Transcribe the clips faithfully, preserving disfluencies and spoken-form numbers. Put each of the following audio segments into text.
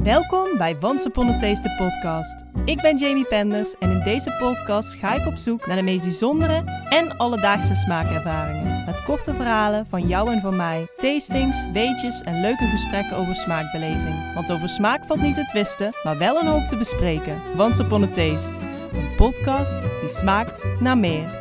Welkom bij Once Upon a Taste, de podcast. Ik ben Jamie Penders en in deze podcast ga ik op zoek naar de meest bijzondere en alledaagse smaakervaringen. Met korte verhalen van jou en van mij, tastings, weetjes en leuke gesprekken over smaakbeleving. Want over smaak valt niet te twisten, maar wel een hoop te bespreken. Once Upon a Taste, een podcast die smaakt naar meer.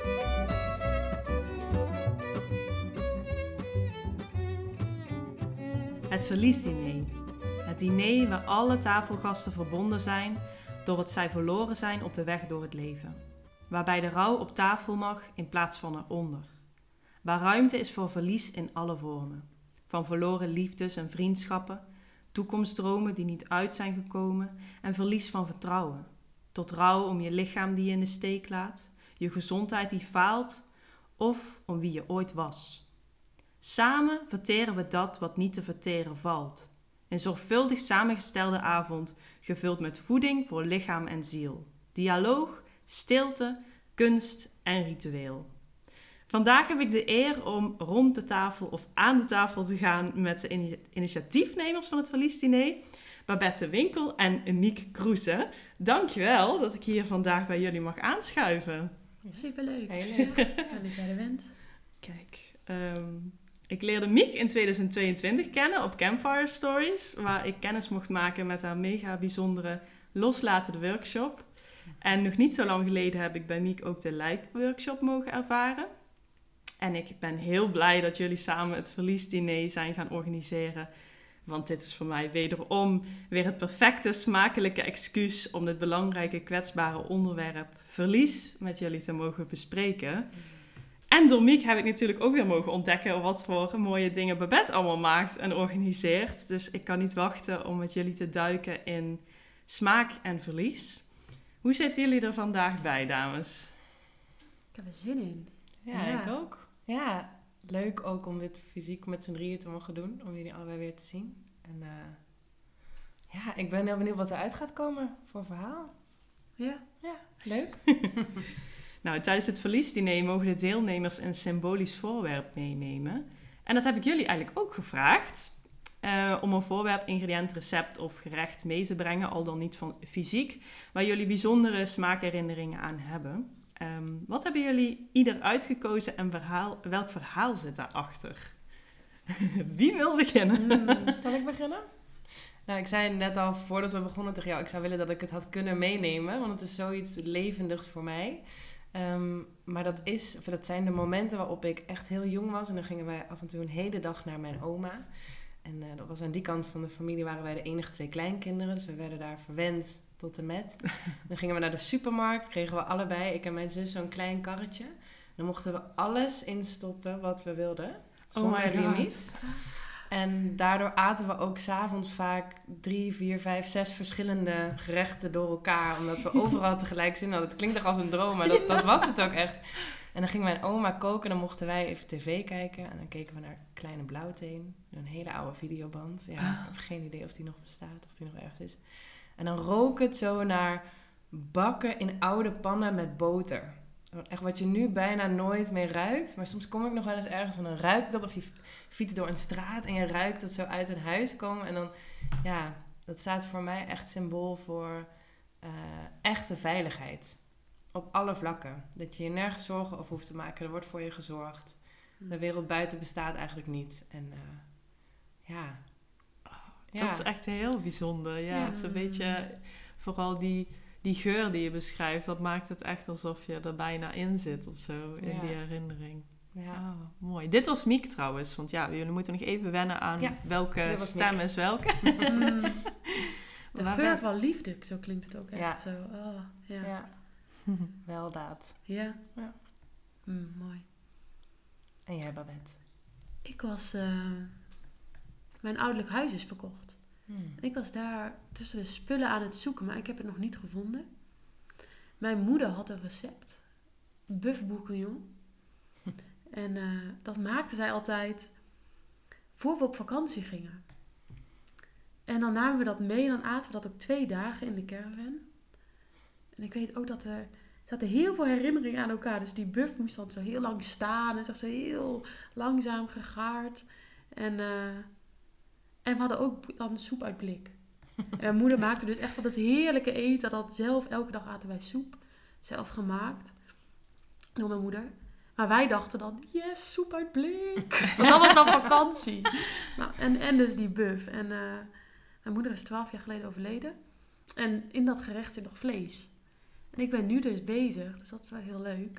Het verliesdiner. Het diner waar alle tafelgasten verbonden zijn door wat zij verloren zijn op de weg door het leven. Waarbij de rouw op tafel mag in plaats van eronder. Waar ruimte is voor verlies in alle vormen. Van verloren liefdes en vriendschappen, toekomstdromen die niet uit zijn gekomen en verlies van vertrouwen. Tot rouw om je lichaam die je in de steek laat, je gezondheid die faalt of om wie je ooit was. Samen verteren we dat wat niet te verteren valt. Een zorgvuldig samengestelde avond, gevuld met voeding voor lichaam en ziel. Dialoog, stilte, kunst en ritueel. Vandaag heb ik de eer om rond de tafel of aan de tafel te gaan met de initiatiefnemers van het verliesdiner, Babette Winkel en Miek Kroeze. Dankjewel dat ik hier vandaag bij jullie mag aanschuiven. Superleuk. Heel leuk. Fijn dat jij er bent. Kijk, um, ik leerde Miek in tweeduizend tweeëntwintig kennen op Campfire Stories, waar ik kennis mocht maken met haar mega bijzondere Loslatende workshop. En nog niet zo lang geleden heb ik bij Miek ook de Lijp workshop mogen ervaren. En ik ben heel blij dat jullie samen het verliesdiner zijn gaan organiseren. Want dit is voor mij wederom weer het perfecte smakelijke excuus om dit belangrijke kwetsbare onderwerp verlies met jullie te mogen bespreken. En door Miek heb ik natuurlijk ook weer mogen ontdekken wat voor mooie dingen Babette allemaal maakt en organiseert. Dus ik kan niet wachten om met jullie te duiken in smaak en verlies. Hoe zitten jullie er vandaag bij, dames? Ik heb er zin in. Ja, Ja. ik ook. Ja, leuk ook om dit fysiek met z'n drieën te mogen doen. Om jullie allebei weer te zien. En uh, ja, ik ben heel benieuwd wat eruit gaat komen voor verhaal. Ja. Ja, leuk. Nou, tijdens het verliesdiner mogen de deelnemers een symbolisch voorwerp meenemen. En dat heb ik jullie eigenlijk ook gevraagd. Uh, om een voorwerp, ingrediënt, recept of gerecht mee te brengen, al dan niet van fysiek, waar jullie bijzondere smaakherinneringen aan hebben. Um, wat hebben jullie ieder uitgekozen en verhaal, welk verhaal zit daarachter? Wie wil beginnen? Mm, zal ik beginnen? Nou, ik zei net al voordat we begonnen tegen jou, ik zou willen dat ik het had kunnen meenemen, want het is zoiets levendigs voor mij. Um, maar dat, is, of dat zijn de momenten waarop ik echt heel jong was en dan gingen wij af en toe een hele dag naar mijn oma. En uh, dat was aan die kant van de familie waren wij de enige twee kleinkinderen, dus we werden daar verwend tot en met. Dan gingen we naar de supermarkt, kregen we allebei, ik en mijn zus, zo'n klein karretje. Dan mochten we alles instoppen wat we wilden, zonder Oh my God. limiet. En daardoor aten we ook 's avonds vaak drie, vier, vijf, zes verschillende gerechten door elkaar. Omdat we overal tegelijk zin hadden. Het klinkt toch als een droom, maar dat, dat was het ook echt. En dan ging mijn oma koken, dan mochten wij even tv kijken. En dan keken we naar Kleine Blauwteen. Een hele oude videoband. Ja, ik heb geen idee of die nog bestaat, of die nog ergens is. En dan rook het zo naar bakken in oude pannen met boter. Echt wat je nu bijna nooit meer ruikt. Maar soms kom ik nog wel eens ergens en dan ruik ik dat. Of je fietst door een straat en je ruikt het zo uit een huis komen. En dan, ja, dat staat voor mij echt symbool voor uh, echte veiligheid. Op alle vlakken. Dat je je nergens zorgen over hoeft te maken. Er wordt voor je gezorgd. De wereld buiten bestaat eigenlijk niet. En uh, ja. Oh, ja. Dat is echt heel bijzonder. Ja, Ja. het is een beetje vooral die... Die geur die je beschrijft, dat maakt het echt alsof je er bijna in zit of zo, in Ja. die herinnering. Ja. Oh, mooi. Dit was Miek trouwens, want ja, jullie moeten nog even wennen aan Ja, welke dit was stem Miek. is welke. Mm. De Waar geur ben- van liefde, zo klinkt het ook echt. Ja. Zo. Oh, ja. Ja. Ja. Weldaad. Ja. Ja. Mm, mooi. En jij, Babette? Ik was... Uh, mijn ouderlijk huis is verkocht. Hmm. Ik was daar tussen de spullen aan het zoeken, maar ik heb het nog niet gevonden. Mijn moeder had een recept. Bœuf bourguignon. En uh, dat maakte zij altijd voor we op vakantie gingen. En dan namen we dat mee en dan aten we dat ook twee dagen in de caravan. En ik weet ook dat er... Er zaten heel veel herinneringen aan elkaar. Dus die bœuf moest dan zo heel lang staan. En zag zo heel langzaam gegaard. En... Uh, En we hadden ook dan soep uit blik. En mijn moeder maakte dus echt van dat heerlijke eten. Dat zelf, elke dag aten wij soep. Zelf gemaakt. Door mijn moeder. Maar wij dachten dan, yes, soep uit blik. Want dat was dan vakantie. Nou, en, en dus die buff. En uh, mijn moeder is twaalf jaar geleden overleden. En in dat gerecht zit nog vlees. En ik ben nu dus bezig, dus dat is wel heel leuk,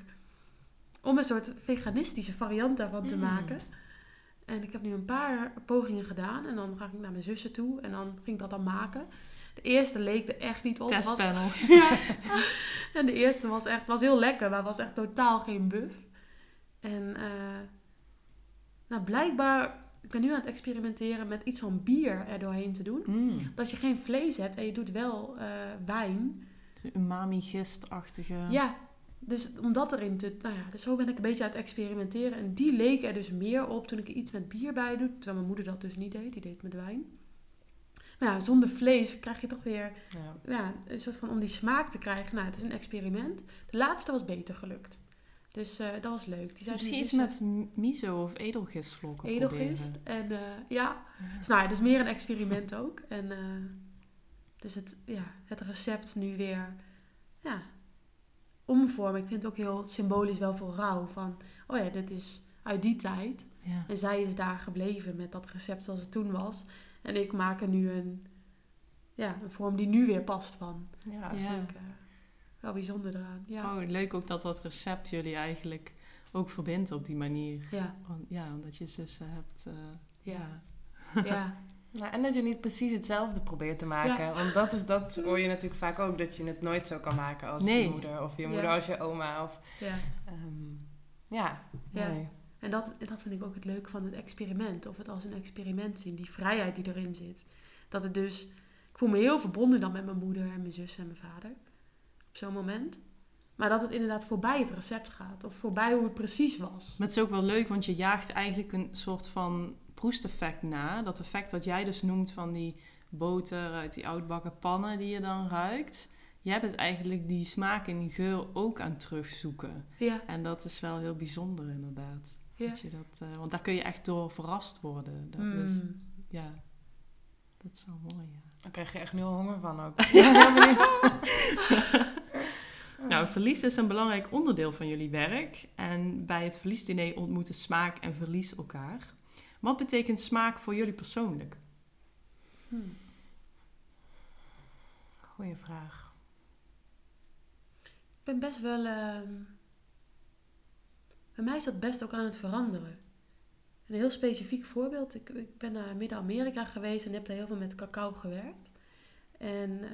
om een soort veganistische variant daarvan te Mm. maken. En ik heb nu een paar pogingen gedaan. En dan ga ik naar mijn zussen toe. En dan ging ik dat dan maken. De eerste leek er echt niet op. Was, Testpanel. ja. En de eerste was echt was heel lekker, maar was echt totaal geen buff. En uh, nou, blijkbaar, ik ben nu aan het experimenteren met iets van bier er doorheen te doen. Mm. Dat als je geen vlees hebt en je doet wel uh, wijn. Umami-gistachtige. Ja, dus om dat erin te... Nou ja, dus zo ben ik een beetje aan het experimenteren. En die leek er dus meer op toen ik er iets met bier bij doe. Terwijl mijn moeder dat dus niet deed. Die deed het met wijn. Maar ja, zonder vlees krijg je toch weer... Ja. Ja, een soort van om die smaak te krijgen. Nou, het is een experiment. De laatste was beter gelukt. Dus uh, dat was leuk. Die Misschien iets met miso of edelgistvlokken edelgist. proberen. En uh, ja, dus, nou, het is meer een experiment ook. En uh, dus het, ja, het recept nu weer... Ja, omvormen. Ik vind het ook heel symbolisch wel voor rouw. Van, oh ja, dit is uit die tijd. Ja. En zij is daar gebleven met dat recept zoals het toen was. En ik maak er nu een, ja, een vorm die nu weer past van. Ja, Dat ja. vind ik uh, wel bijzonder eraan. Ja. Oh, leuk ook dat dat recept jullie eigenlijk ook verbindt op die manier. Ja. Want, ja, omdat je zussen hebt. Uh, Ja. ja. Ja. Nou, en dat je niet precies hetzelfde probeert te maken. Ja. Want dat, is, dat hoor je natuurlijk vaak ook. Dat je het nooit zo kan maken als Nee. je moeder. Of je moeder Ja. als je oma. Of, Ja. um, ja, Ja. mooi. En dat, dat vind ik ook het leuke van het experiment. Of het als een experiment zien. Die vrijheid die erin zit. Dat het dus... Ik voel me heel verbonden dan met mijn moeder en mijn zus en mijn vader. Op zo'n moment. Maar dat het inderdaad voorbij het recept gaat. Of voorbij hoe het precies was. Maar het is ook wel leuk, want je jaagt eigenlijk een soort van proesteffect na. Dat effect wat jij dus noemt van die boter uit die oudbakken pannen die je dan ruikt. Jij bent eigenlijk die smaak en die geur ook aan het terugzoeken. Ja. En dat is wel heel bijzonder inderdaad. Ja. Dat je dat, uh, want daar kun je echt door verrast worden. Dat Mm. is, ja, dat is wel mooi, ja. Daar krijg je echt nu al honger van ook. Nou, verlies is een belangrijk onderdeel van jullie werk. En bij het verliesdiner ontmoeten smaak en verlies elkaar. Wat betekent smaak voor jullie persoonlijk? Hmm. Goeie vraag. Ik ben best wel... Uh, bij mij is dat best ook aan het veranderen. Een heel specifiek voorbeeld. Ik, ik ben naar Midden-Amerika geweest en heb daar heel veel met cacao gewerkt. En, uh,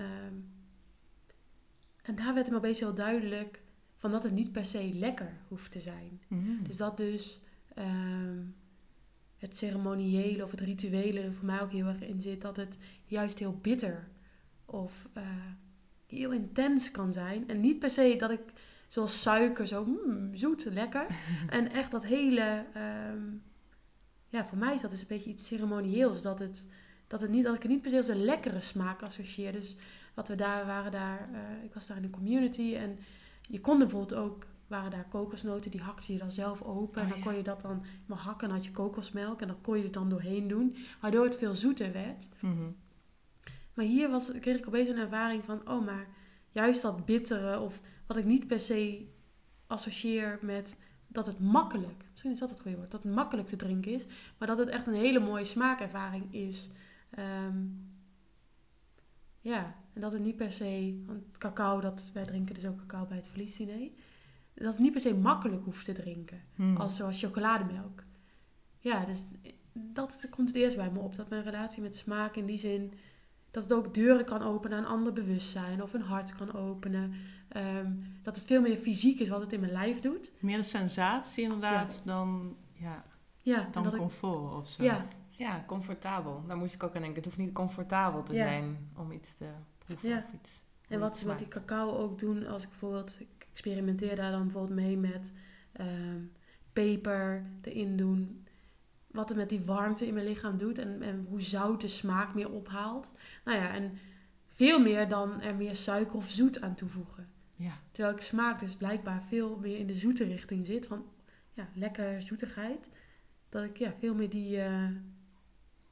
en daar werd me opeens heel duidelijk van dat het niet per se lekker hoeft te zijn. Mm. Dus dat dus uh, het ceremoniële of het rituele er voor mij ook heel erg in zit. Dat het juist heel bitter of uh, heel intens kan zijn. En niet per se dat ik zoals suiker zo mm, zoet, lekker. En echt dat hele... Um, ja, voor mij is dat dus een beetje iets ceremonieels. Dat, het, dat, het niet, dat ik het niet per se als een lekkere smaak associeer. Dus wat we daar waren daar... Uh, ik was daar in een community en je kon er bijvoorbeeld ook... waren daar kokosnoten, die hakte je dan zelf open. Oh, en dan ja. kon je dat dan maar hakken en had je kokosmelk. En dat kon je er dan doorheen doen. Waardoor het veel zoeter werd. Mm-hmm. Maar hier was, kreeg ik opeens een ervaring van... oh, maar juist dat bittere... of wat ik niet per se associeer met... dat het makkelijk... misschien is dat het goede woord... dat het makkelijk te drinken is... maar dat het echt een hele mooie smaakervaring is. Um, ja, en dat het niet per se... want cacao, dat, wij drinken dus ook cacao bij het verliesdiner... dat het niet per se makkelijk hoeft te drinken. Mm. Als zoals chocolademelk. Ja, dus dat komt het eerst bij me op. Dat mijn relatie met smaak in die zin... dat het ook deuren kan openen aan een ander bewustzijn... of een hart kan openen... Um, dat het veel meer fysiek is wat het in mijn lijf doet. Meer de sensatie inderdaad Ja. dan, ja, Ja, dan dat comfort of zo. ik, ja, Ja, comfortabel. Daar moest ik ook aan denken. Het hoeft niet comfortabel te Ja. zijn om iets te proeven Ja. of iets. en wat ze met die cacao ook doen... als ik bijvoorbeeld... ik experimenteer daar dan bijvoorbeeld mee met... Um, peper erin doen... wat er met die warmte in mijn lichaam doet... en, en hoe zout de smaak meer ophaalt. Nou ja, en veel meer dan er meer suiker of zoet aan toevoegen. Ja. Terwijl ik smaak dus blijkbaar veel meer in de zoete richting zit. Van ja, lekker zoetigheid. Dat ik ja, veel meer die, uh,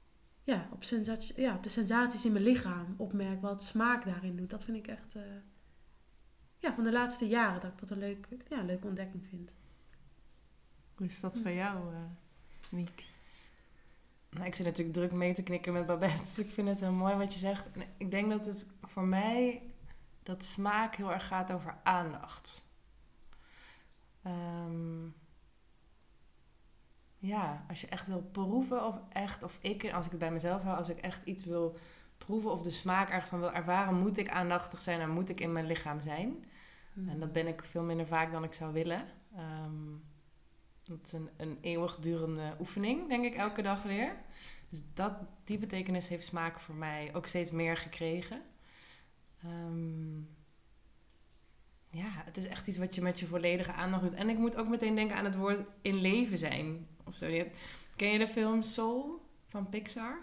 ja, op, sensatie, ja, op de sensaties in mijn lichaam opmerk wat smaak daarin doet. Dat vind ik echt uh, ja, van de laatste jaren dat ik dat een leuk, ja, leuke ontdekking vind. Hoe is dat voor jou, uh, Niek? Nou, ik zit natuurlijk druk mee te knikken met Babette, dus ik vind het heel mooi wat je zegt. En ik denk dat het voor mij, dat smaak heel erg gaat over aandacht. Um, ja, als je echt wil proeven of echt, of ik, als ik het bij mezelf hou, als ik echt iets wil proeven of de smaak ervan wil ervaren, moet ik aandachtig zijn en moet ik in mijn lichaam zijn. Hmm. En dat ben ik veel minder vaak dan ik zou willen. Um, dat is een, een eeuwigdurende oefening, denk ik, elke dag weer. Dus dat, die betekenis heeft smaak voor mij ook steeds meer gekregen. Um, ja, het is echt iets wat je met je volledige aandacht doet. En ik moet ook meteen denken aan het woord in leven zijn. Of zo. Ken je de film Soul van Pixar?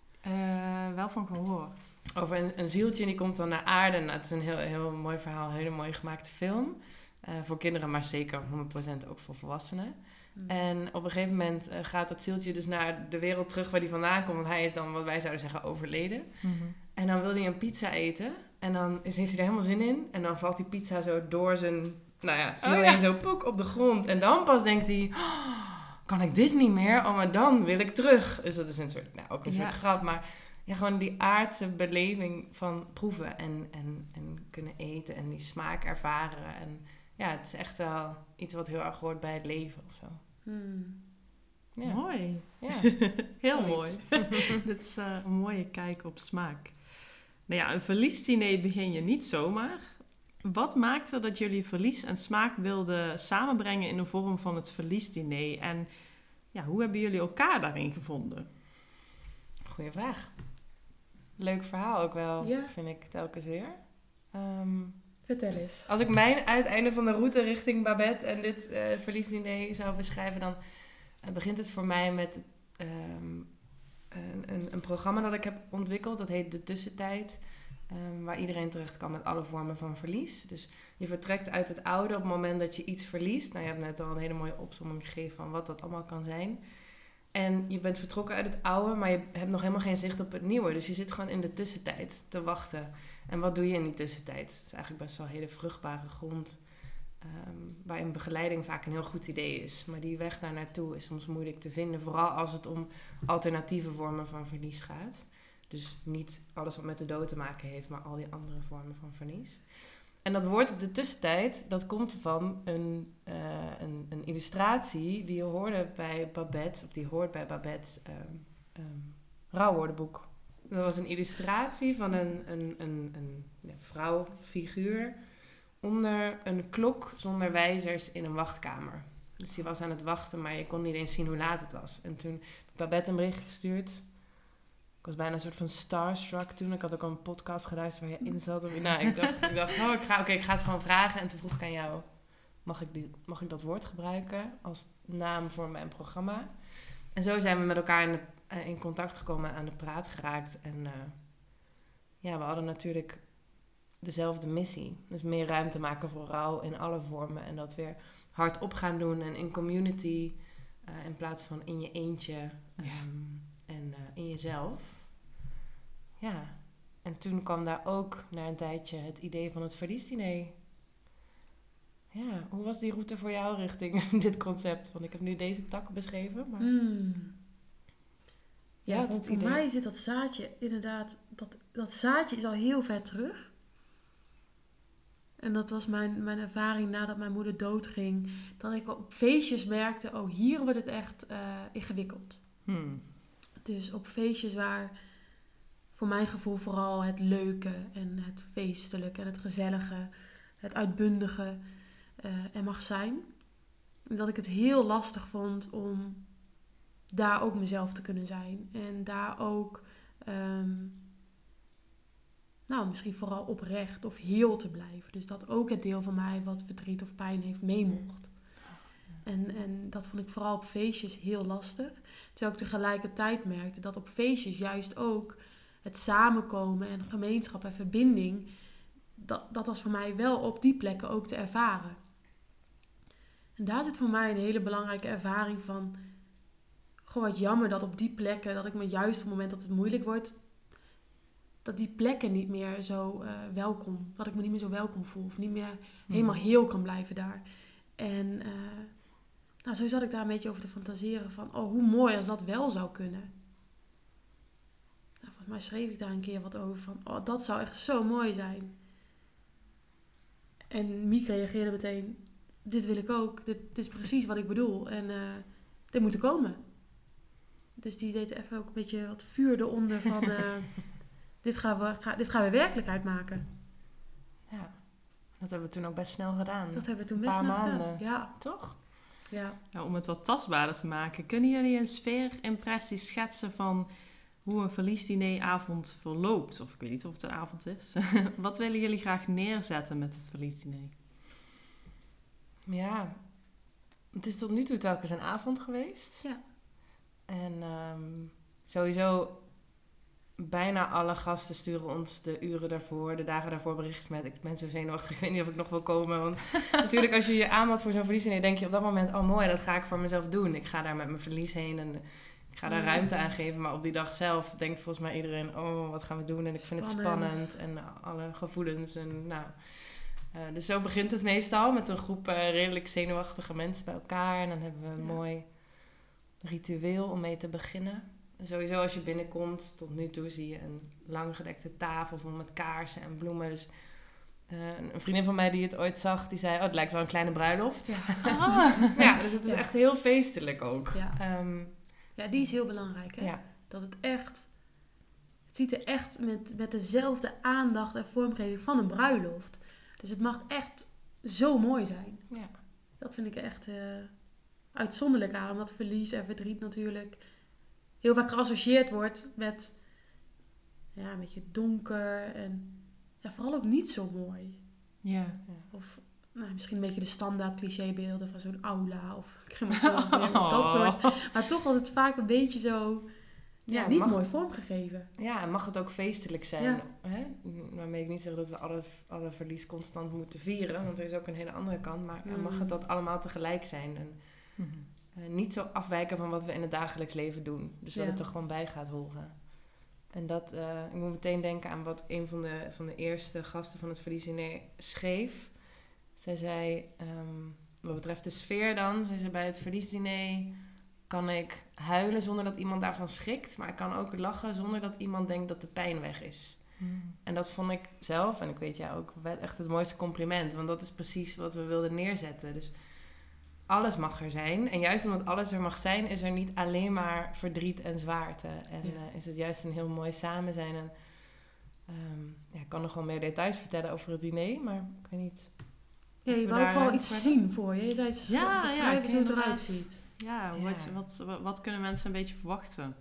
Uh, wel van gehoord. Over een, een zieltje en die komt dan naar aarde. Nou, het is een heel, heel mooi verhaal, een hele mooi gemaakte film. Uh, voor kinderen, maar zeker honderd procent ook voor volwassenen. Mm. En op een gegeven moment uh, gaat dat zieltje dus naar de wereld terug waar hij vandaan komt. Want hij is dan, wat wij zouden zeggen, overleden. Mm-hmm. En dan wil hij een pizza eten. En dan is, heeft hij er helemaal zin in. En dan valt die pizza zo door zijn, nou ja, ziel heen, oh, ja. zo poek op de grond. En dan pas denkt hij, oh, kan ik dit niet meer? Oh, maar dan wil ik terug. Dus dat is een soort, nou ook een ja. soort grap. Maar ja, gewoon die aardse beleving van proeven en, en, en kunnen eten. En die smaak ervaren. En ja, het is echt wel iets wat heel erg hoort bij het leven of zo. Hmm. Ja. Mooi. Ja. Heel mooi. Dit is uh, een mooie kijk op smaak. Nou ja, een verliesdiner begin je niet zomaar. Wat maakte dat jullie verlies en smaak wilden samenbrengen in de vorm van het verliesdiner? En ja, hoe hebben jullie elkaar daarin gevonden? Goeie vraag. Leuk verhaal ook wel, ja. vind ik telkens weer. Um, Vertel eens. Als ik mijn uiteinde van de route richting Babette en dit uh, verliesdiner zou beschrijven, dan uh, begint het voor mij met um, een, een, een programma dat ik heb ontwikkeld. Dat heet De Tussentijd. Um, waar iedereen terecht kan met alle vormen van verlies. Dus je vertrekt uit het oude op het moment dat je iets verliest. Nou, je hebt net al een hele mooie opsomming gegeven van wat dat allemaal kan zijn. En je bent vertrokken uit het oude, maar je hebt nog helemaal geen zicht op het nieuwe. Dus je zit gewoon in de tussentijd te wachten. En wat doe je in die tussentijd? Het is eigenlijk best wel een hele vruchtbare grond. Um, waarin begeleiding vaak een heel goed idee is. Maar die weg daar naartoe is soms moeilijk te vinden. Vooral als het om alternatieve vormen van verlies gaat. Dus niet alles wat met de dood te maken heeft, maar al die andere vormen van verlies. En dat woord de tussentijd, dat komt van een, uh, een, een illustratie die je hoorde bij Babette, of die hoort bij Babette's um, um, rouwwoordenboek. Dat was een illustratie van een, een, een, een ja, vrouwfiguur onder een klok zonder wijzers in een wachtkamer. Dus die was aan het wachten, maar je kon niet eens zien hoe laat het was. En toen heb Babette een bericht gestuurd. Ik was bijna een soort van starstruck toen. Ik had ook al een podcast geluisterd waar je in zat. Of, nou, ik dacht, ik dacht oh, ik ga, okay, ik ga het gewoon vragen. En toen vroeg ik aan jou, mag ik, die, mag ik dat woord gebruiken als naam voor mijn programma? En zo zijn we met elkaar in, de, uh, in contact gekomen en aan de praat geraakt. En uh, ja, we hadden natuurlijk dezelfde missie. Dus meer ruimte maken voor rouw in alle vormen. En dat weer hardop gaan doen en in community. Uh, in plaats van in je eentje. Um, ja. En uh, in jezelf. Ja. En toen kwam daar ook na een tijdje het idee van het verliesdiner. Ja, hoe was die route voor jou richting dit concept? Want ik heb nu deze tak beschreven. Maar... Mm. Ja, ja voor, voor mij zit dat zaadje inderdaad... Dat, dat zaadje is al heel ver terug. En dat was mijn, mijn ervaring nadat mijn moeder doodging. Dat ik op feestjes merkte, oh, hier wordt het echt uh, ingewikkeld. Hmm. Dus op feestjes waar voor mijn gevoel vooral het leuke en het feestelijke en het gezellige, het uitbundige uh, er mag zijn. En dat ik het heel lastig vond om daar ook mezelf te kunnen zijn. En daar ook, um, nou misschien vooral oprecht of heel te blijven. Dus dat ook het deel van mij wat verdriet of pijn heeft mee mocht. En, en dat vond ik vooral op feestjes heel lastig. Terwijl ik tegelijkertijd merkte dat op feestjes juist ook het samenkomen en gemeenschap en verbinding, dat, dat was voor mij wel op die plekken ook te ervaren. En daar zit voor mij een hele belangrijke ervaring van gewoon wat jammer dat op die plekken, dat ik me juist op het moment dat het moeilijk wordt, dat die plekken niet meer zo uh, welkom, dat ik me niet meer zo welkom voel. Of niet meer Hmm. helemaal heel kan blijven daar. En uh, nou, zo zat ik daar een beetje over te fantaseren van, oh, hoe mooi als dat wel zou kunnen. Nou, volgens mij schreef ik daar een keer wat over van, oh, dat zou echt zo mooi zijn. En Miek reageerde meteen, dit wil ik ook. Dit, dit is precies wat ik bedoel. En uh, dit moet er komen. Dus die deed even ook een beetje wat vuur eronder van, uh, dit, gaan we, ga, dit gaan we werkelijkheid maken. Ja, dat hebben we toen ook best snel gedaan. Dat hebben we toen Een best paar snel maanden. gedaan. Ja. Toch? Ja. Nou, om het wat tastbaarder te maken, kunnen jullie een sfeerimpressie schetsen van hoe een verliesdineravond verloopt? Of ik weet niet of het een avond is. Wat willen jullie graag neerzetten met het verliesdiner? Ja, het is tot nu toe telkens een avond geweest. Ja. En um, sowieso, bijna alle gasten sturen ons de uren daarvoor, de dagen daarvoor berichtjes met, ik ben zo zenuwachtig, ik weet niet of ik nog wil komen. Want natuurlijk als je je aanmeldt voor zo'n verliesdiner, denk je op dat moment, oh mooi, dat ga ik voor mezelf doen. Ik ga daar met mijn verlies heen en ik ga daar Mm. ruimte aan geven. Maar op die dag zelf denkt volgens mij iedereen, oh wat gaan we doen? En ik vind het Spannend. spannend en uh, alle gevoelens en nou... Uh, dus zo begint het meestal met een groep uh, redelijk zenuwachtige mensen bij elkaar. En dan hebben we een Ja. mooi ritueel om mee te beginnen. En sowieso als je binnenkomt, tot nu toe zie je een langgedekte tafel vol met kaarsen en bloemen. Dus uh, een vriendin van mij die het ooit zag, die zei, oh het lijkt wel een kleine bruiloft. Ja. Ah. Ja, dus het is Ja. echt heel feestelijk ook. Ja. Um, Ja, die is heel belangrijk. Hè? ja. Dat het echt... Het ziet er echt met, met dezelfde aandacht en vormgeving van een bruiloft. Dus het mag echt zo mooi zijn. Ja. Dat vind ik echt uh, uitzonderlijk aan. Omdat verlies en verdriet natuurlijk heel vaak geassocieerd wordt met... Ja, een beetje donker en... Ja, vooral ook niet zo mooi. Ja. Of nou, misschien een beetje de standaard clichébeelden van zo'n aula of crematorium of dat soort. Maar toch altijd vaak een beetje zo... Ja, Ja, niet mag- mooi vormgegeven. Ja, en mag het ook feestelijk zijn. Ja. Hè? Waarmee ik niet zeg dat we alle, alle verlies constant moeten vieren. Want er is ook een hele andere kant. Maar Mm. mag het dat allemaal tegelijk zijn. En Mhm. uh, niet zo afwijken van wat we in het dagelijks leven doen. Dus dat Ja. het er gewoon bij gaat horen. En dat, uh, ik moet meteen denken aan wat een van de, van de eerste gasten van het verliesdiner schreef. Zij zei, um, wat betreft de sfeer dan. Zij zei bij het verliesdiner... kan ik huilen zonder dat iemand daarvan schrikt. Maar ik kan ook lachen zonder dat iemand denkt dat de pijn weg is. Mm. En dat vond ik zelf, en ik weet jou ook, echt het mooiste compliment. Want dat is precies wat we wilden neerzetten. Dus alles mag er zijn. En juist omdat alles er mag zijn, is er niet alleen maar verdriet en zwaarte. En Ja. uh, is het juist een heel mooi samen zijn. En um, ja, ik kan nog wel meer details vertellen over het diner, maar ik weet niet. Ja, of je we wou ook daar wel ruimte iets voor zien voor je. Je zei Ja, ja, beschrijven hoe het inderdaad. eruit ziet. Ja, Ja. Wat, wat, wat, wat kunnen mensen een beetje verwachten?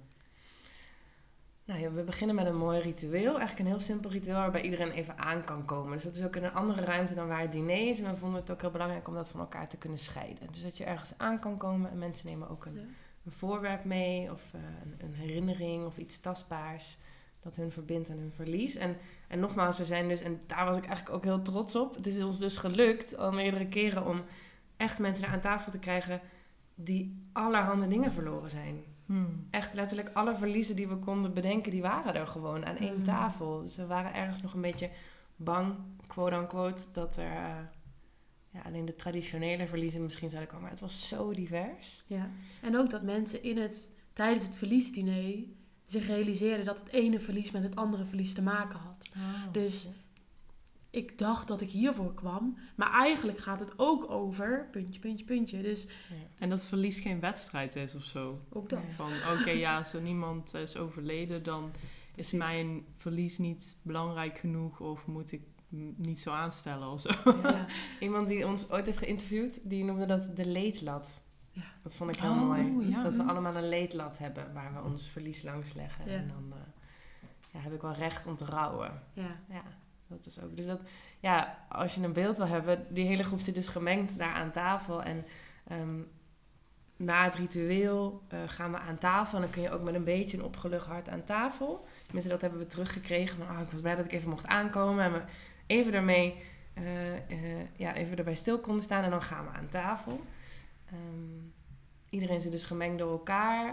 Nou ja, we beginnen met een mooi ritueel. Eigenlijk een heel simpel ritueel waarbij iedereen even aan kan komen. Dus dat is ook in een andere ruimte dan waar het diner is. En we vonden het ook heel belangrijk om dat van elkaar te kunnen scheiden. Dus dat je ergens aan kan komen en mensen nemen ook een, Ja. een voorwerp mee. Of uh, een, een herinnering of iets tastbaars dat hun verbindt aan hun verlies. En, en nogmaals, er zijn dus, en daar was ik eigenlijk ook heel trots op. Het is ons dus gelukt al meerdere keren om echt mensen aan tafel te krijgen die allerhande dingen verloren zijn. Hmm. Echt letterlijk alle verliezen die we konden bedenken, die waren er gewoon aan één Mhm. tafel. Dus we waren ergens nog een beetje bang, quote-unquote, dat er uh, ja, alleen de traditionele verliezen misschien zouden komen. Maar het was zo divers. Ja. En ook dat mensen in het, tijdens het verliesdiner zich realiseerden dat het ene verlies met het andere verlies te maken had. Oh. Dus ik dacht dat ik hiervoor kwam, maar eigenlijk gaat het ook over puntje, puntje, puntje. Dus En dat verlies geen wedstrijd is of zo. ook dat. Ja. Van oké, ja, als er niemand is overleden, dan is Precies. mijn verlies niet belangrijk genoeg of moet ik m- niet zo aanstellen of zo. Ja. Iemand die ons ooit heeft geïnterviewd, die noemde dat de leedlat. Ja. Dat vond ik heel Oh, mooi. ja. Dat we allemaal een leedlat hebben waar we ons verlies langs leggen. Ja. En dan uh, ja, heb ik wel recht om te rouwen. Ja. Ja, dat is ook. Dus dat, ja, als je een beeld wil hebben, die hele groep zit dus gemengd daar aan tafel. En um, na het ritueel uh, gaan we aan tafel. En dan kun je ook met een beetje een opgelucht hart aan tafel. Tenminste, dat hebben we teruggekregen. Van, oh, ik was blij dat ik even mocht aankomen. En we even ermee, uh, uh, ja, even erbij stil konden staan. En dan gaan we aan tafel. Um, iedereen zit dus gemengd door elkaar.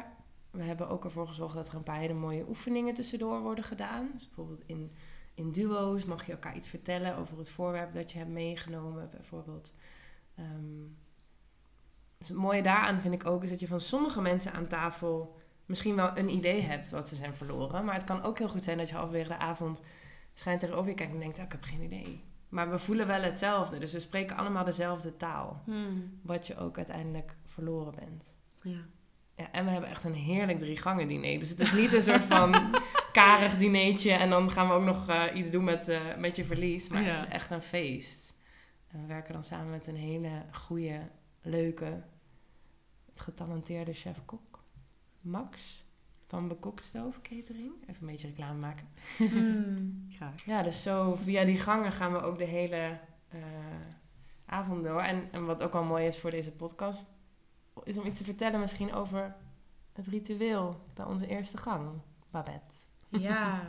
we hebben ook ervoor gezorgd dat er een paar hele mooie oefeningen tussendoor worden gedaan. Dus bijvoorbeeld in, in duo's mag je elkaar iets vertellen over het voorwerp dat je hebt meegenomen. Bijvoorbeeld. Um, dus het mooie daaraan vind ik ook is dat je van sommige mensen aan tafel misschien wel een idee hebt wat ze zijn verloren. Maar het kan ook heel goed zijn dat je halverwege de avond schijnt tegenover je kijkt en denkt, oh, ik heb geen idee. Maar we voelen wel hetzelfde. Dus we spreken allemaal dezelfde taal. Hmm. Wat je ook uiteindelijk verloren bent. Ja. Ja, en we hebben echt een heerlijk drie gangen diner. Dus het is niet een soort van karig dinertje. En dan gaan we ook nog uh, iets doen met, uh, met je verlies. Maar Ja. het is echt een feest. En we werken dan samen met een hele goede, leuke, getalenteerde chef-kok. Max van Bekoktstoof Catering. Even een beetje reclame maken. Hmm. Graag. Ja, dus zo via die gangen gaan we ook de hele uh, avond door. En, en wat ook wel mooi is voor deze podcast, is om iets te vertellen misschien over het ritueel bij onze eerste gang, Babette. Ja.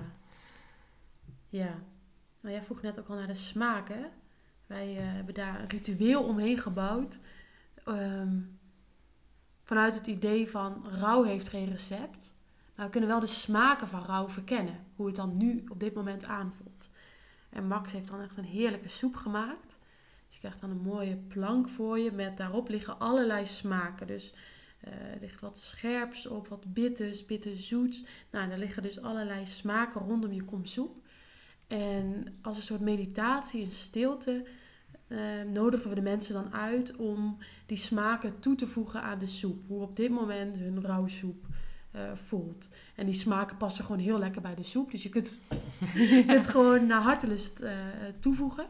Ja. Nou, jij vroeg net ook al naar de smaken. Wij uh, hebben daar een ritueel omheen gebouwd. Um, vanuit het idee van rouw heeft geen recept. Maar we kunnen wel de smaken van rouw verkennen. Hoe het dan nu op dit moment aanvoelt. En Max heeft dan echt een heerlijke soep gemaakt. Dus je krijgt dan een mooie plank voor je. Met daarop liggen allerlei smaken. Dus uh, er ligt wat scherps op, wat bitters, bitterzoets. Nou, er liggen dus allerlei smaken rondom je kom soep. En als een soort meditatie en stilte uh, nodigen we de mensen dan uit om die smaken toe te voegen aan de soep. Hoe op dit moment hun rauwsoep uh, voelt. En die smaken passen gewoon heel lekker bij de soep. Dus je kunt het gewoon naar hartelust uh, toevoegen.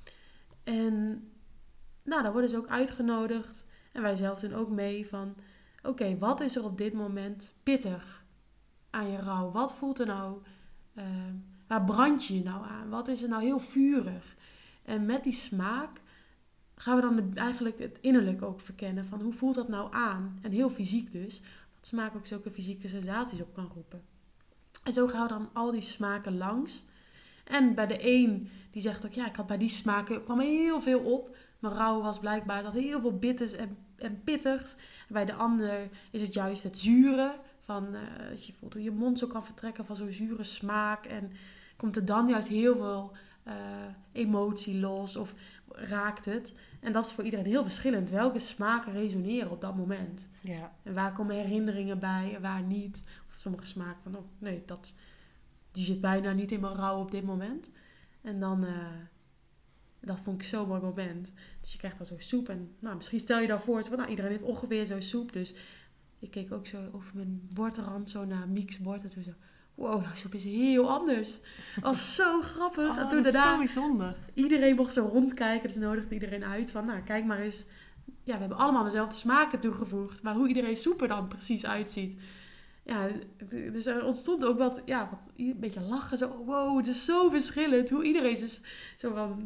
En nou, dan worden ze ook uitgenodigd. En wij zelf doen ook mee van, oké, okay, wat is er op dit moment pittig aan je rouw? Wat voelt er nou, uh, waar brand je je nou aan? Wat is er nou heel vurig? En met die smaak gaan we dan de, eigenlijk het innerlijk ook verkennen. Van hoe voelt dat nou aan? En heel fysiek dus. Dat smaak ook zulke fysieke sensaties op kan roepen. En zo gaan we dan al die smaken langs. En bij de een die zegt ook, ja, ik had bij die smaken, kwam heel veel op. Mijn rouw was blijkbaar, dat heel veel bitters en, en pittigs. En bij de ander is het juist het zure. Van, uh, dat je voelt hoe je mond zo kan vertrekken van zo'n zure smaak. En komt er dan juist heel veel uh, emotie los of raakt het. En dat is voor iedereen heel verschillend. Welke smaken resoneren op dat moment. Ja. En waar komen herinneringen bij en waar niet. Of sommige smaken van, oh nee, dat, die zit bijna niet in mijn rouw op dit moment. En dan, uh, dat vond ik zo'n mooi moment. Dus je krijgt dan zo'n soep. En nou, misschien stel je dan voor, van, nou, iedereen heeft ongeveer zo'n soep. Dus ik keek ook zo over mijn bordrand zo naar Miek's bord. En toen zo, wow, jouw soep is heel anders. Dat was zo grappig. Oh, en toen dat is daarna, zo bijzonder. Iedereen mocht zo rondkijken. Dus nodigde iedereen uit van, nou, kijk maar eens. Ja, we hebben allemaal dezelfde smaken toegevoegd. Maar hoe iedereen soep er dan precies uitziet. Ja, dus er ontstond ook wat, ja, wat, een beetje lachen. Zo, wow, het is zo verschillend. Hoe iedereen dus zo van...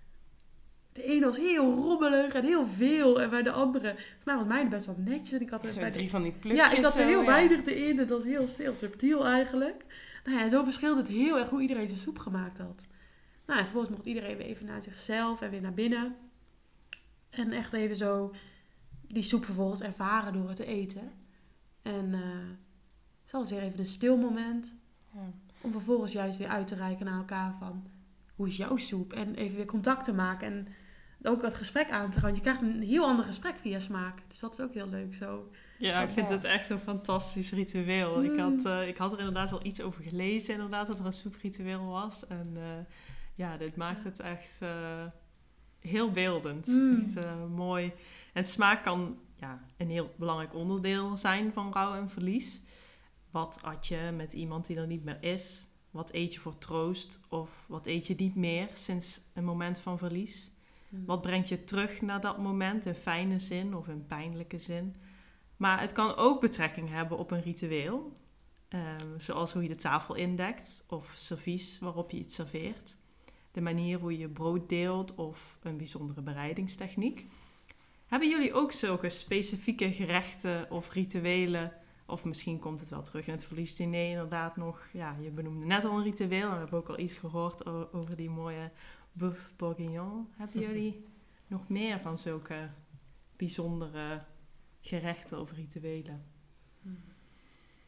De ene was heel rommelig en heel veel. En bij de andere... Volgens mij was mijn best wel netjes. En ik had er Zo bij de, drie van die plukjes. ja, ik had er zo, heel ja. weinig erin. Het was heel, heel subtiel eigenlijk. Nou ja, zo verschilde het heel erg hoe iedereen zijn soep gemaakt had. Nou, en vervolgens mocht iedereen weer even naar zichzelf en weer naar binnen. En echt even zo die soep vervolgens ervaren door het te eten. En uh, het was weer even een stil moment. Ja. Om vervolgens juist weer uit te reiken naar elkaar van... Hoe is jouw soep? En even weer contact te maken. En ook het gesprek aan te gaan. Want je krijgt een heel ander gesprek via smaak. Dus dat is ook heel leuk zo. Ja, ik vind het echt een fantastisch ritueel. Mm. Ik, had, uh, ik had er inderdaad wel iets over gelezen, inderdaad, dat er een soepritueel was. En uh, ja, dit maakt het echt uh, heel beeldend. Mm. Echt uh, mooi. En smaak kan ja, een heel belangrijk onderdeel zijn van rouw en verlies. Wat at je met iemand die er niet meer is? Wat eet je voor troost? Of wat eet je niet meer sinds een moment van verlies? Mm. Wat brengt je terug naar dat moment in fijne zin of in pijnlijke zin? Maar het kan ook betrekking hebben op een ritueel. Um, zoals hoe je de tafel indekt of servies waarop je iets serveert. De manier hoe je brood deelt of een bijzondere bereidingstechniek. Hebben jullie ook zulke specifieke gerechten of rituelen? Of misschien komt het wel terug in het verliesdiner inderdaad nog. Ja, je benoemde net al een ritueel. En we hebben ook al iets gehoord over die mooie boeuf bourguignon. Hebben jullie nog meer van zulke bijzondere gerechten of rituelen?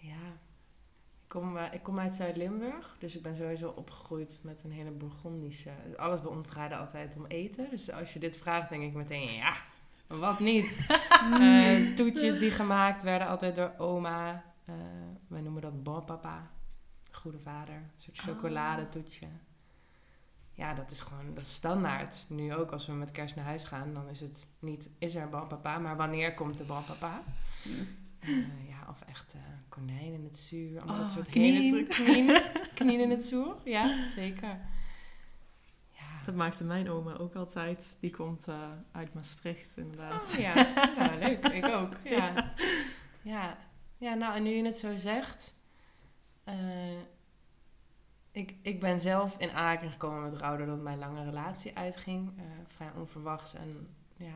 Ja, ik kom, uh, ik kom uit Zuid-Limburg, dus ik ben sowieso opgegroeid met een hele Bourgondische... Alles bij ons draaide altijd om eten. Dus als je dit vraagt, denk ik meteen, ja, wat niet? uh, toetjes die gemaakt werden altijd door oma. Uh, wij noemen dat bon papa, goede vader. Een soort chocoladetoetje. Ja, dat is gewoon dat is standaard. Nu ook als we met kerst naar huis gaan, dan is het niet, is er bon papa, maar wanneer komt de bon papa? Uh, ja, of echt uh, konijn in het zuur. Allemaal oh, dat soort hele knien. Knien in het zuur, ja, zeker. Ja. Dat maakte mijn oma ook altijd. Die komt uh, uit Maastricht, inderdaad. Oh, ja, nou, leuk. Ik ook, ja. Ja. Ja, nou, en nu je het zo zegt... Uh, ik, ik ben zelf in aanraking gekomen met rouw doordat mijn lange relatie uitging. Uh, vrij onverwachts en ja...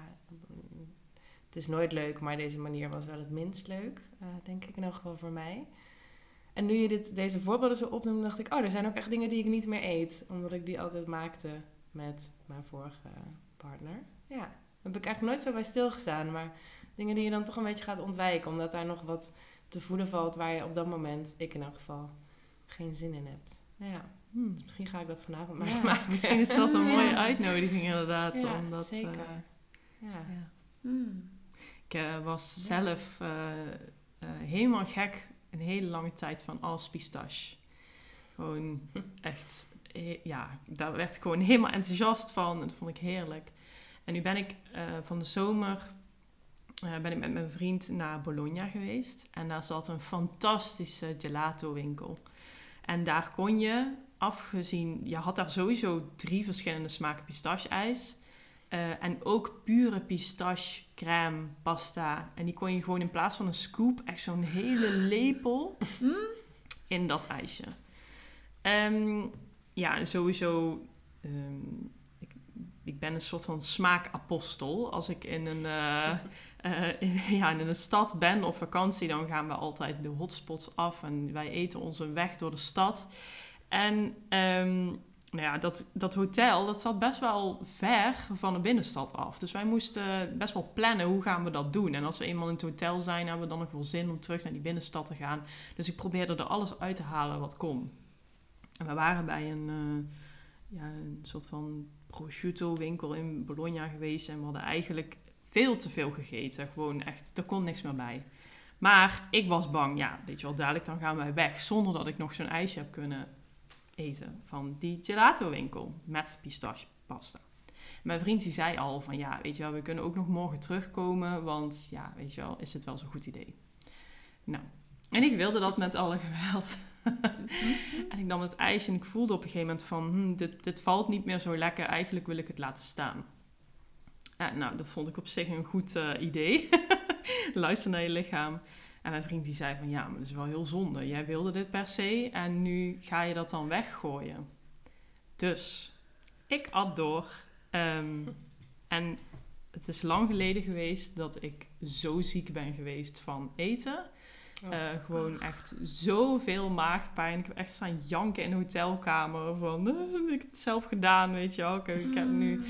Het is nooit leuk, maar deze manier was wel het minst leuk, uh, denk ik in elk geval voor mij. En nu je dit, deze voorbeelden zo opnoemt, dacht ik... oh, er zijn ook echt dingen die ik niet meer eet. Omdat ik die altijd maakte met mijn vorige partner. Ja, daar heb ik eigenlijk nooit zo bij stilgestaan. Maar dingen die je dan toch een beetje gaat ontwijken. Omdat daar nog wat te voelen valt waar je op dat moment, ik in elk geval, geen zin in hebt. Ja, hmm. Dus misschien ga ik dat vanavond maar ja, eens maken. Misschien is dat een mooie uitnodiging inderdaad. Ja, omdat, zeker. Uh, ja. ja. Hmm. Ik uh, was ja. zelf uh, uh, helemaal gek een hele lange tijd van alles pistache. Gewoon echt, he- ja, daar werd ik gewoon helemaal enthousiast van. En dat vond ik heerlijk. En nu ben ik uh, van de zomer, uh, ben ik met mijn vriend naar Bologna geweest. En daar zat een fantastische gelato winkel. En daar kon je, afgezien, je had daar sowieso drie verschillende smaken pistache-ijs. Uh, en ook pure pistache crème pasta. En die kon je gewoon in plaats van een scoop, echt zo'n hele lepel in dat ijsje. Um, ja, en sowieso, um, ik, ik ben een soort van smaakapostel. Als ik in een, uh, uh, in, ja, in een stad ben op vakantie, dan gaan we altijd de hotspots af. En wij eten onze weg door de stad. En... Um, Nou ja, dat, dat hotel, dat zat best wel ver van de binnenstad af. Dus wij moesten best wel plannen, hoe gaan we dat doen? En als we eenmaal in het hotel zijn, hebben we dan nog wel zin om terug naar die binnenstad te gaan. Dus ik probeerde er alles uit te halen wat kon. En we waren bij een, uh, ja, een soort van prosciutto winkel in Bologna geweest. En we hadden eigenlijk veel te veel gegeten. Gewoon echt, er kon niks meer bij. Maar ik was bang, ja, weet je wel, dadelijk dan gaan wij weg. Zonder dat ik nog zo'n ijsje heb kunnen eten van die gelato winkel met pistachepasta. Mijn vriend die zei al van ja, weet je wel, we kunnen ook nog morgen terugkomen, want ja, weet je wel, is het wel zo'n goed idee. Nou, en ik wilde dat met alle geweld. En ik nam het ijsje en ik voelde op een gegeven moment van hm, dit, dit valt niet meer zo lekker, eigenlijk wil ik het laten staan. En nou, dat vond ik op zich een goed uh, idee. Luister naar je lichaam. En mijn vriend die zei van ja, maar dat is wel heel zonde. Jij wilde dit per se en nu ga je dat dan weggooien. Dus ik at door. Um, en het is lang geleden geweest dat ik zo ziek ben geweest van eten. Oh. Uh, gewoon echt zoveel maagpijn. Ik heb echt staan janken in de hotelkamer van uh, ik heb het zelf gedaan, weet je wel. Ik, ik heb nu...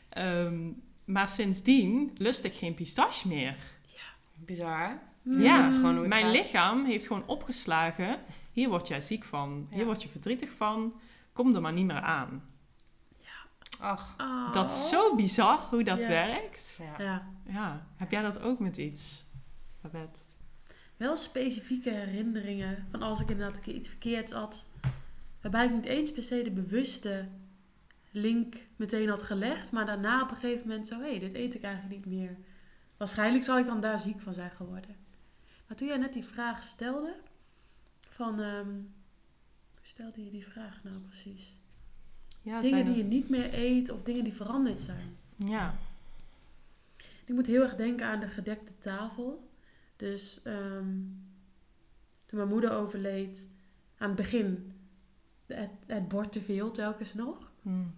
Um, maar sindsdien lust ik geen pistache meer. Ja, bizar. Ja, dat is gewoon hoe het mijn gaat. Lichaam heeft gewoon opgeslagen. Hier word jij ziek van. Hier ja. word je verdrietig van. Kom er maar niet meer aan. Ja. Ach. Oh. Dat is zo bizar hoe dat ja. werkt. Ja. Ja. Ja. Heb jij dat ook met iets, Babette? Wel specifieke herinneringen van als ik inderdaad een keer iets verkeerds at. Waarbij ik niet eens per se de bewuste link meteen had gelegd. Maar daarna op een gegeven moment zo, hé, hey, dit eet ik eigenlijk niet meer. Waarschijnlijk zal ik dan daar ziek van zijn geworden. Maar toen jij net die vraag stelde, van, um, hoe stelde je die vraag nou precies? Ja, dingen die er... je niet meer eet of dingen die veranderd zijn. Ja. Ik moet heel erg denken aan de gedekte tafel. Dus um, toen mijn moeder overleed, aan het begin, het, het bord te veel telkens nog. Hmm.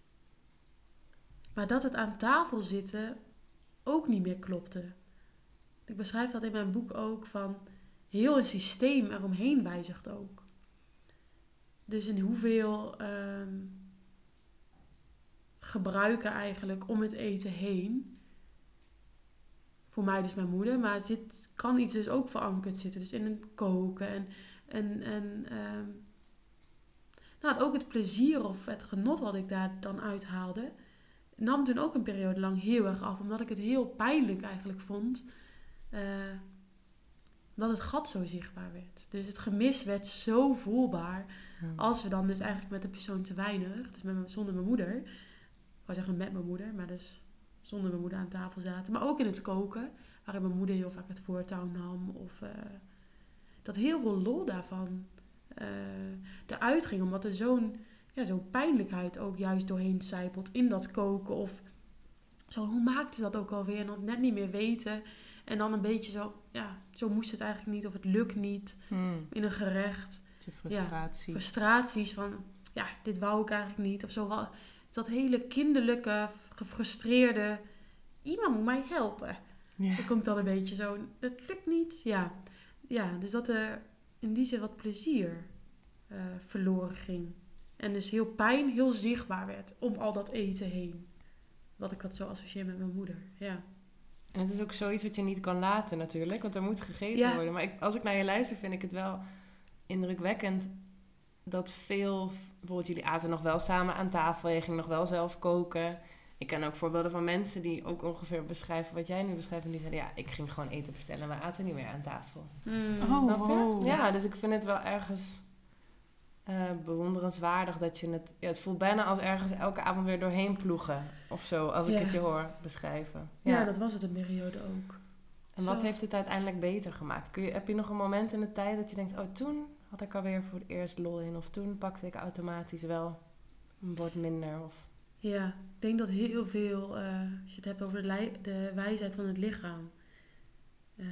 Maar dat het aan tafel zitten ook niet meer klopte. Ik beschrijf dat in mijn boek ook van heel een systeem eromheen wijzigt ook. Dus in hoeveel um, gebruiken eigenlijk om het eten heen voor mij dus mijn moeder. Maar zit, kan iets dus ook verankerd zitten. Dus in het koken. En, en, en um, nou, ook het plezier of het genot wat ik daar dan uithaalde, nam toen ook een periode lang heel erg af. Omdat ik het heel pijnlijk eigenlijk vond. Uh, omdat het gat zo zichtbaar werd. Dus het gemis werd zo voelbaar. Hmm. Als we dan dus eigenlijk met de persoon te weinig, dus met, zonder mijn moeder. Ik wou zeggen met mijn moeder, maar dus zonder mijn moeder aan tafel zaten. Maar ook in het koken, waarin mijn moeder heel vaak het voortouw nam. Of uh, dat heel veel lol daarvan uh, eruit ging. Omdat er zo'n, ja, zo'n pijnlijkheid ook juist doorheen sijpelt in dat koken. Of zo, hoe maakte ze dat ook alweer? En dan net niet meer weten. En dan een beetje zo, ja, zo moest het eigenlijk niet. Of het lukt niet hmm. in een gerecht. Je frustratie. Ja, frustraties van, ja, dit wou ik eigenlijk niet. Of zo, dat hele kinderlijke, gefrustreerde, iemand moet mij helpen. Ja. Dat komt dan een beetje zo, dat lukt niet. Ja, ja, dus dat er in die zin wat plezier uh, verloren ging. En dus heel pijn, heel zichtbaar werd om al dat eten heen. Dat ik dat zo associeer met mijn moeder, ja. En het is ook zoiets wat je niet kan laten natuurlijk, want er moet gegeten ja. worden. Maar ik, als ik naar je luister, vind ik het wel indrukwekkend dat veel, bijvoorbeeld jullie aten nog wel samen aan tafel, je ging nog wel zelf koken. Ik ken ook voorbeelden van mensen die ook ongeveer beschrijven wat jij nu beschrijft. En die zeiden, ja, ik ging gewoon eten bestellen, we aten niet meer aan tafel. Mm. Oh, oh. Ja, dus ik vind het wel ergens uh, bewonderenswaardig dat je het, ja, het voelt bijna als ergens elke avond weer doorheen ploegen of zo, als ik ja. het je hoor beschrijven. Ja, ja, dat was het een periode ook. En wat zo. heeft het uiteindelijk beter gemaakt? Kun je, heb je nog een moment in de tijd dat je denkt, oh, toen had ik alweer voor het eerst lol in, of toen pakte ik automatisch wel een bord minder? Of... Ja, ik denk dat heel veel, uh, als je het hebt over de, li- de wijsheid van het lichaam, uh,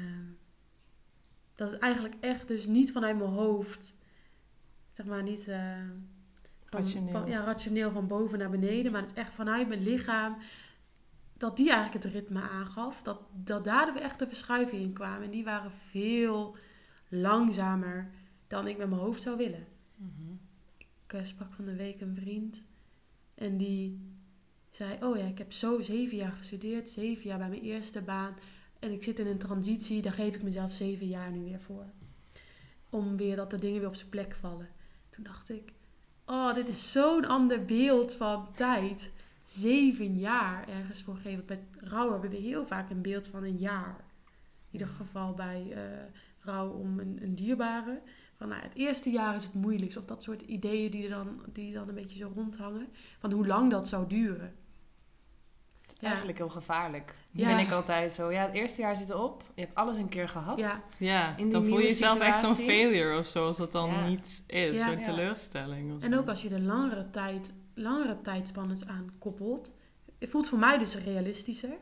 dat het eigenlijk echt dus niet vanuit mijn hoofd, zeg maar niet uh, van, rationeel. Van, ja, rationeel van boven naar beneden, maar het is echt vanuit mijn lichaam, dat die eigenlijk het ritme aangaf, dat, dat daar echt de verschuivingen in kwamen. En die waren veel langzamer dan ik met mijn hoofd zou willen. Mm-hmm. Ik uh, sprak van de week een vriend en die zei, oh ja, ik heb zo zeven jaar gestudeerd, zeven jaar bij mijn eerste baan en ik zit in een transitie, daar geef ik mezelf zeven jaar nu weer voor. Om weer dat de dingen weer op zijn plek vallen. Toen dacht ik, oh, dit is zo'n ander beeld van tijd. Zeven jaar ergens voor geven. Bij rouw hebben we heel vaak een beeld van een jaar. In ieder geval bij uh, rouw om een, een dierbare. Van, nou, het eerste jaar is het moeilijkst. Of dat soort ideeën die, er dan, die dan een beetje zo rondhangen. Van hoe lang dat zou duren. Ja. Eigenlijk heel gevaarlijk. Ja. Vind ik altijd zo. Ja, het eerste jaar zit erop. Je hebt alles een keer gehad. Ja, ja dan voel je jezelf situatie. echt zo'n failure of zo. Als dat dan ja. niet is. Ja. Zo'n teleurstelling. Of en zo. ook als je er langere tijd... langere tijdspannen aan koppelt. Het voelt voor mij dus realistischer.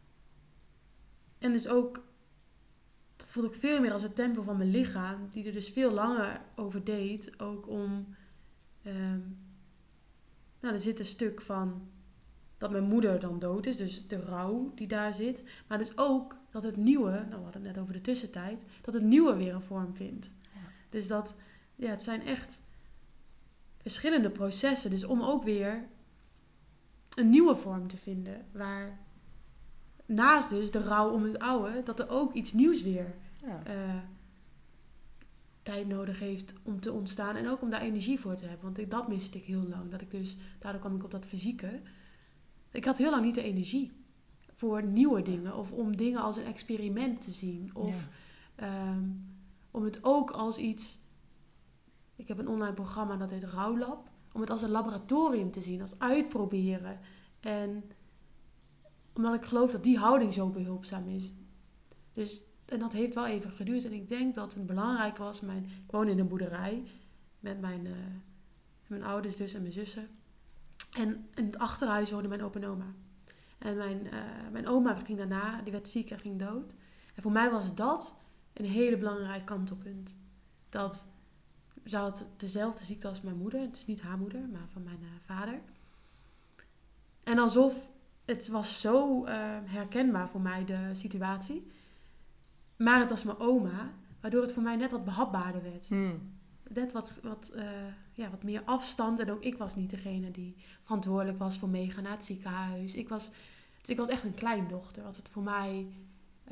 En dus ook, dat voelt ook veel meer als het tempo van mijn lichaam, die er dus veel langer over deed. Ook om, um, nou, er zit een stuk van dat mijn moeder dan dood is, dus de rouw die daar zit. Maar dus ook dat het nieuwe, nou we hadden het net over de tussentijd, dat het nieuwe weer een vorm vindt. Ja. Dus dat, ja, het zijn echt verschillende processen. Dus om ook weer een nieuwe vorm te vinden. Waar naast dus de rouw om het oude, dat er ook iets nieuws weer ja. uh, tijd nodig heeft om te ontstaan. En ook om daar energie voor te hebben. Want ik, dat miste ik heel lang. Dat ik dus, daardoor kwam ik op dat fysieke. Ik had heel lang niet de energie voor nieuwe dingen. Of om dingen als een experiment te zien. Of ja. um, om het ook als iets... Ik heb een online programma dat heet Rouwlab. Om het als een laboratorium te zien, als uitproberen. En omdat ik geloof dat die houding zo behulpzaam is. Dus, en dat heeft wel even geduurd. En ik denk dat het belangrijk was. Mijn, ik woon in een boerderij met mijn, uh, mijn ouders dus en mijn zussen. En in het achterhuis woonde mijn opa en oma. En mijn, uh, mijn oma ging daarna, die werd ziek en ging dood. En voor mij was dat een hele belangrijk kantelpunt. Dat... Ze had dezelfde ziekte als mijn moeder. Het is niet haar moeder, maar van mijn uh, vader. En alsof het was zo uh, herkenbaar voor mij, de situatie. Maar het was mijn oma, waardoor het voor mij net wat behapbaarder werd. Hmm. Net wat, wat, uh, ja, wat meer afstand. En ook ik was niet degene die verantwoordelijk was voor meegaan naar het ziekenhuis. Ik was, dus ik was echt een kleindochter. Wat het voor mij Uh,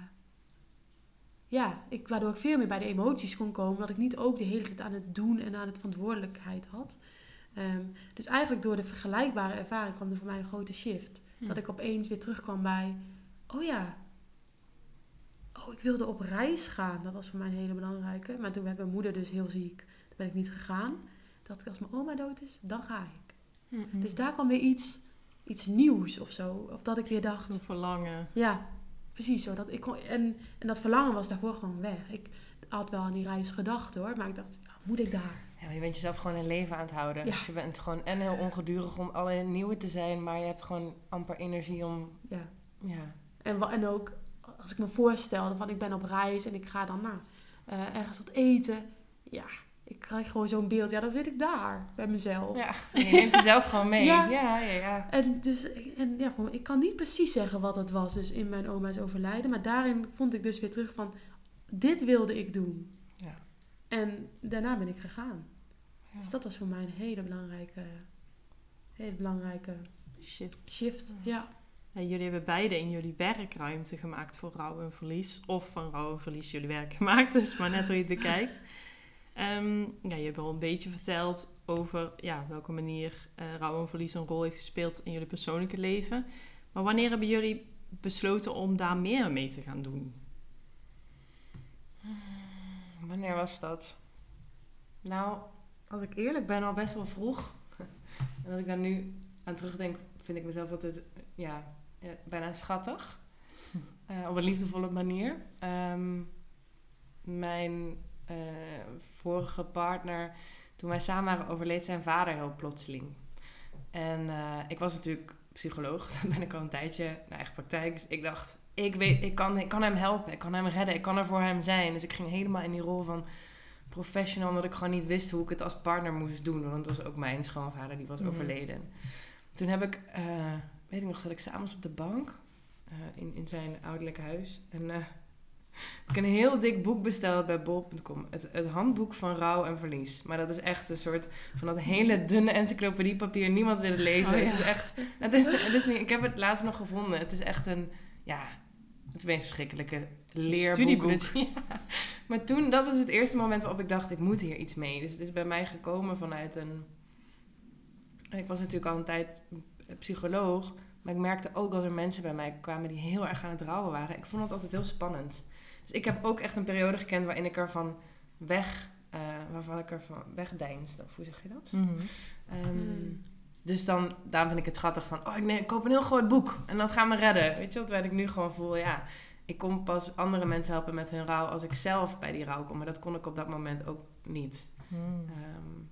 ja, ik, waardoor ik veel meer bij de emoties kon komen. Dat ik niet ook de hele tijd aan het doen en aan het verantwoordelijkheid had. Um, dus eigenlijk door de vergelijkbare ervaring kwam er voor mij een grote shift. Hm. Dat ik opeens weer terugkwam bij, oh ja, oh ik wilde op reis gaan. Dat was voor mij een hele belangrijke. Maar toen werd mijn moeder dus heel ziek. Toen ben ik niet gegaan. Dat ik als mijn oma dood is, dan ga ik. Hm. Dus daar kwam weer iets, iets nieuws of zo. Of dat ik weer dacht, een verlangen. Ja, precies zo. Dat ik kon, en, en dat verlangen was daarvoor gewoon weg. Ik had wel aan die reis gedacht hoor. Maar ik dacht, ja, moet ik daar? Ja, je bent jezelf gewoon in leven aan het houden. Ja. Dus je bent gewoon en heel ongedurig om alle nieuwe te zijn, maar je hebt gewoon amper energie om... Ja. ja. En, en ook, als ik me voorstel, van ik ben op reis en ik ga dan nou, uh, ergens wat eten. Ja, ik krijg gewoon zo'n beeld. Ja, dan zit ik daar, bij mezelf. Ja, en je neemt jezelf gewoon mee. Ja. Ja, ja, ja. En, dus, en ja, ik kan niet precies zeggen wat het was dus in mijn oma's overlijden. Maar daarin vond ik dus weer terug van, dit wilde ik doen. Ja. En daarna ben ik gegaan. Ja. Dus dat was voor mij een hele belangrijke, hele belangrijke shift. shift. Ja. Ja, jullie hebben beide in jullie werk ruimte gemaakt voor rouw en verlies. Of van rouw en verlies jullie werk gemaakt. Dus maar net hoe je het bekijkt. Um, ja, je hebt al een beetje verteld over ja, welke manier uh, rouw en verlies een rol heeft gespeeld in jullie persoonlijke leven. Maar wanneer hebben jullie besloten om daar meer mee te gaan doen? Wanneer was dat? Nou, als ik eerlijk ben, al best wel vroeg. En als ik daar nu aan terugdenk, vind ik mezelf altijd ja, ja, bijna schattig. Uh, op een liefdevolle manier. Um, mijn uh, vorige partner, toen wij samen waren, overleed zijn vader heel plotseling. En uh, ik was natuurlijk psycholoog. Dat ben ik al een tijdje naar eigen praktijk. Dus ik dacht, ik, weet, ik, kan, ik kan hem helpen. Ik kan hem redden. Ik kan er voor hem zijn. Dus ik ging helemaal in die rol van professional, omdat ik gewoon niet wist hoe ik het als partner moest doen. Want het was ook mijn schoonvader, die was mm. overleden. Toen heb ik, uh, weet ik nog, zat ik s'avonds op de bank uh, in, in zijn ouderlijk huis. En uh, heb ik een heel dik boek besteld bij bol punt com. Het, het handboek van rouw en verlies. Maar dat is echt een soort van dat hele dunne encyclopediepapier. Niemand wil het lezen. Oh, ja. Het is echt, het is, het is niet, ik heb het laatst nog gevonden. Het is echt een, ja, het meest verschrikkelijke leerboek. Studieboek. Dus, ja. Maar toen, dat was het eerste moment waarop ik dacht, ik moet hier iets mee. Dus het is bij mij gekomen vanuit een... Ik was natuurlijk al een tijd psycholoog, maar ik merkte ook dat er mensen bij mij kwamen die heel erg aan het rouwen waren. Ik vond het altijd heel spannend. Dus ik heb ook echt een periode gekend waarin ik ervan weg, uh, waarvan ik ervan wegdeinsde. Of hoe zeg je dat? Mm-hmm. Um, Mm. Dus dan, daarom vind ik het schattig van, oh ik, nee, ik koop een heel groot boek en dat gaat me redden. Weet je wat, waar ik nu gewoon voel, ja, ik kon pas andere mensen helpen met hun rouw als ik zelf bij die rouw kom. Maar dat kon ik op dat moment ook niet. Mm. Um,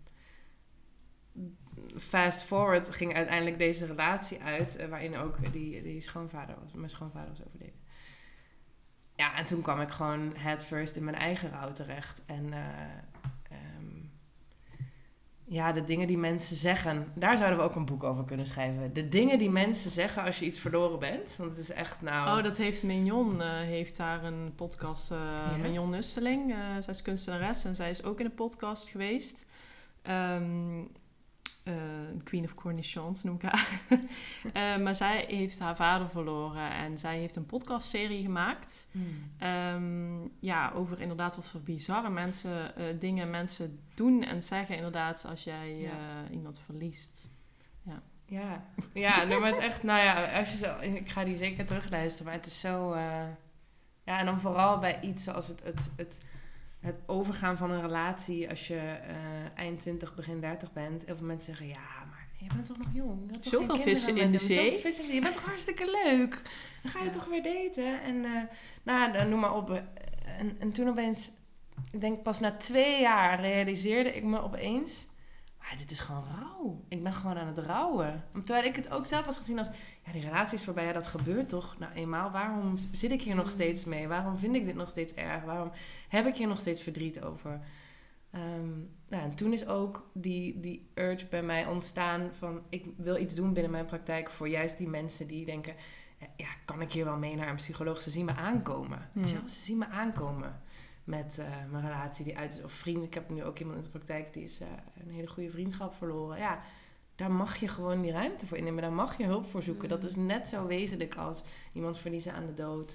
fast forward ging uiteindelijk deze relatie uit, uh, waarin ook die, die schoonvader was, mijn schoonvader was overleden. Ja, en toen kwam ik gewoon head first in mijn eigen rouw terecht. En uh, um, ja, de dingen die mensen zeggen, daar zouden we ook een boek over kunnen schrijven. De dingen die mensen zeggen als je iets verloren bent. Want het is echt nou... Oh, dat heeft Mignon, uh, heeft daar een podcast, uh, Ja? Mignon Nusteling. Uh, zij is kunstenares en zij is ook in een podcast geweest. Um, Uh, Queen of Cornichons noem ik haar. uh, maar zij heeft haar vader verloren en zij heeft een podcastserie gemaakt. Hmm. Um, ja, over inderdaad wat voor bizarre mensen, uh, dingen mensen doen en zeggen inderdaad als jij uh, ja. iemand verliest. Ja, ja, ja nee, maar het is echt, nou ja, als je zo, ik ga die zeker terugluisteren, maar het is zo, uh, ja, en dan vooral bij iets zoals het, het, het, het overgaan van een relatie als je uh, eind twintig, begin dertig bent. Heel veel mensen zeggen, ja, maar je bent toch nog jong? Je toch zoveel vissen in de zee. Zoveel vissen in de zee. Je bent toch hartstikke leuk? Dan ga je ja. toch weer daten? En uh, nou, noem maar op. En, en toen opeens, ik denk pas na twee jaar realiseerde ik me opeens, maar dit is gewoon rouw. Ik ben gewoon aan het rouwen. Terwijl ik het ook zelf was gezien als, ja, die relatie is voorbij. Ja, dat gebeurt toch? Nou, eenmaal, waarom zit ik hier nog steeds mee? Waarom vind ik dit nog steeds erg? Waarom heb ik hier nog steeds verdriet over? Um, nou, en toen is ook die, die urge bij mij ontstaan van, ik wil iets doen binnen mijn praktijk voor juist die mensen die denken, ja, kan ik hier wel mee naar een psycholoog? Ze zien me aankomen. Hmm. Ze zien me aankomen met uh, mijn relatie die uit is. Of vrienden. Ik heb nu ook iemand in de praktijk die is uh, een hele goede vriendschap verloren. Ja, daar mag je gewoon die ruimte voor innemen. Daar mag je hulp voor zoeken. Mm. Dat is net zo wezenlijk als iemand verliezen aan de dood.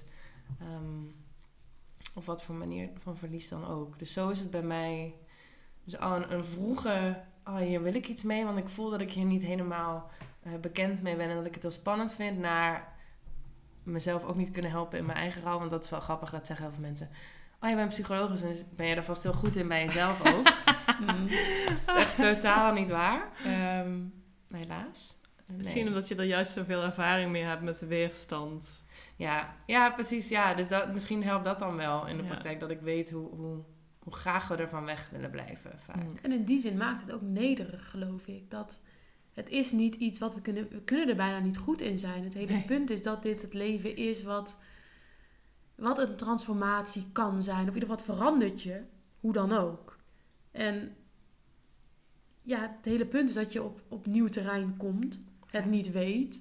Um, op wat voor manier van verlies dan ook. Dus zo is het bij mij. Dus al een, een vroege, oh, hier wil ik iets mee, want ik voel dat ik hier niet helemaal uh, bekend mee ben en dat ik het heel spannend vind, naar mezelf ook niet kunnen helpen in mijn eigen rouw. Want dat is wel grappig, dat zeggen heel veel mensen. Oh, je bent psycholoog, dus ben je er vast heel goed in bij jezelf ook. mm. Dat is echt totaal niet waar. Um, helaas. Nee. Misschien omdat je er juist zoveel ervaring mee hebt met de weerstand. Ja, ja precies. Ja. Dus dat, misschien helpt dat dan wel in de ja. praktijk. Dat ik weet hoe, hoe, hoe graag we ervan weg willen blijven. Vaak. Mm. En in die zin maakt het ook nederig, geloof ik. Dat het is niet iets wat we kunnen... We kunnen er bijna niet goed in zijn. Het hele nee. punt is dat dit het leven is wat... Wat een transformatie kan zijn. Of ieder wat verandert je. Hoe dan ook. En... Ja, het hele punt is dat je op, op nieuw terrein komt. Het ja. niet weet.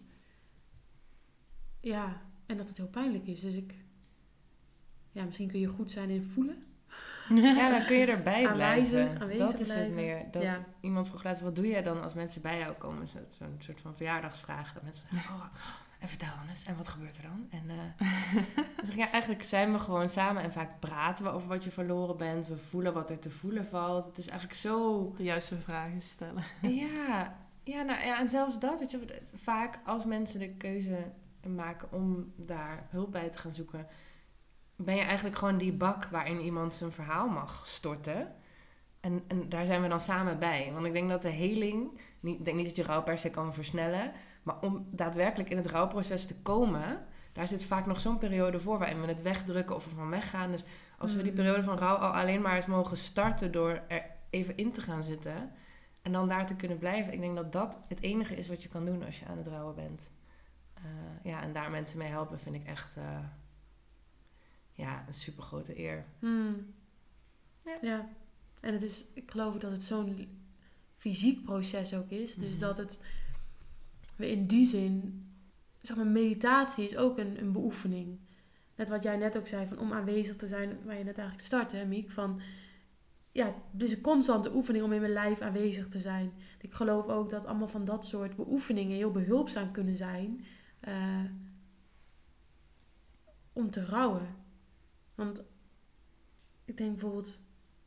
Ja, en dat het heel pijnlijk is. Dus ik... Ja, misschien kun je goed zijn in voelen. Ja, dan kun je erbij aanwijzig, blijven. Aanwezig dat is blijven. het meer. Dat ja. iemand vroeg laatst, wat doe jij dan als mensen bij jou komen? Zo'n soort van verjaardagsvraag. Dat mensen zeggen, oh, en vertel dan eens. En wat gebeurt er dan? En uh, dan zeg ik, ja, eigenlijk zijn we gewoon samen. En vaak praten we over wat je verloren bent. We voelen wat er te voelen valt. Het is eigenlijk zo... De juiste vragen stellen. Ja, ja, nou, ja en zelfs dat. Weet je, vaak als mensen de keuze maken om daar hulp bij te gaan zoeken... ben je eigenlijk gewoon die bak waarin iemand zijn verhaal mag storten. En, en daar zijn we dan samen bij. Want ik denk dat de heling... Niet, ik denk niet dat je rouw per se kan versnellen... maar om daadwerkelijk in het rouwproces te komen... daar zit vaak nog zo'n periode voor... waarin we het wegdrukken of er van weggaan. Dus als we die periode van rouw al alleen maar eens mogen starten... door er even in te gaan zitten... en dan daar te kunnen blijven... ik denk dat dat het enige is wat je kan doen als je aan het rouwen bent. Uh, ja, en daar mensen mee helpen vind ik echt... Uh, Ja, een super grote eer. Hmm. Ja. ja. En het is, ik geloof dat het zo'n fysiek proces ook is. Dus mm-hmm. dat het, we in die zin, zeg maar, meditatie is ook een, een beoefening. Net wat jij net ook zei, van om aanwezig te zijn, waar je net eigenlijk startte, hè, Miek, van, ja, het is een constante oefening om in mijn lijf aanwezig te zijn. Ik geloof ook dat allemaal van dat soort beoefeningen heel behulpzaam kunnen zijn, uh, om te rouwen. Want ik denk bijvoorbeeld...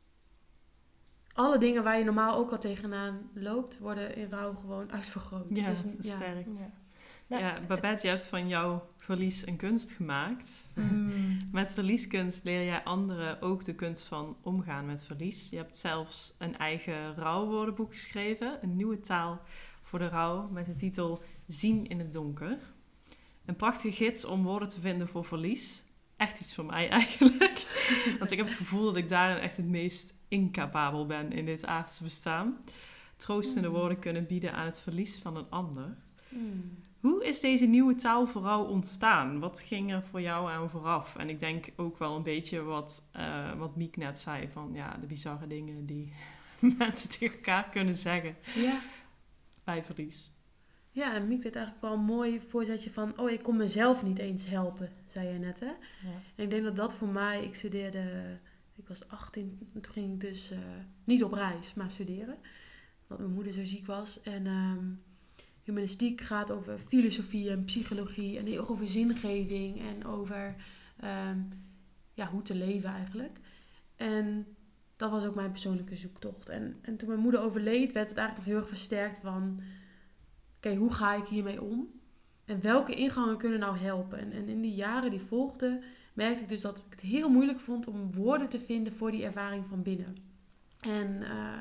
alle dingen waar je normaal ook al tegenaan loopt... worden in rouw gewoon uitvergroot. Ja, dus, ja. sterk. Ja. Nou, ja, Babette, je hebt van jouw verlies een kunst gemaakt. Mm. Met verlieskunst leer jij anderen ook de kunst van omgaan met verlies. Je hebt zelfs een eigen rouwwoordenboek geschreven. Een nieuwe taal voor de rouw met de titel Zien in het donker. Een prachtige gids om woorden te vinden voor verlies... Echt iets voor mij eigenlijk. Want ik heb het gevoel dat ik daarin echt het meest incapabel ben in dit aardse bestaan. Troostende mm. woorden kunnen bieden aan het verlies van een ander. Mm. Hoe is deze nieuwe taal voor jou ontstaan? Wat ging er voor jou aan vooraf? En ik denk ook wel een beetje wat, uh, wat Miek net zei. Van ja, de bizarre dingen die mensen tegen elkaar kunnen zeggen. Ja. Bij verlies. Ja, en Miek deed eigenlijk wel een mooi voorzetje van... oh, ik kon mezelf niet eens helpen, zei jij net, hè? Ja. En ik denk dat dat voor mij... Ik studeerde... Ik was achttien, toen ging ik dus uh, niet op reis, maar studeren. Omdat mijn moeder zo ziek was. En um, humanistiek gaat over filosofie en psychologie... en heel over zingeving en over... Um, ja, hoe te leven eigenlijk. En dat was ook mijn persoonlijke zoektocht. En, en toen mijn moeder overleed, werd het eigenlijk nog heel erg versterkt van... Oké, okay, hoe ga ik hiermee om? En welke ingangen kunnen nou helpen? En, en in die jaren die volgden, merkte ik dus dat ik het heel moeilijk vond om woorden te vinden voor die ervaring van binnen. En uh,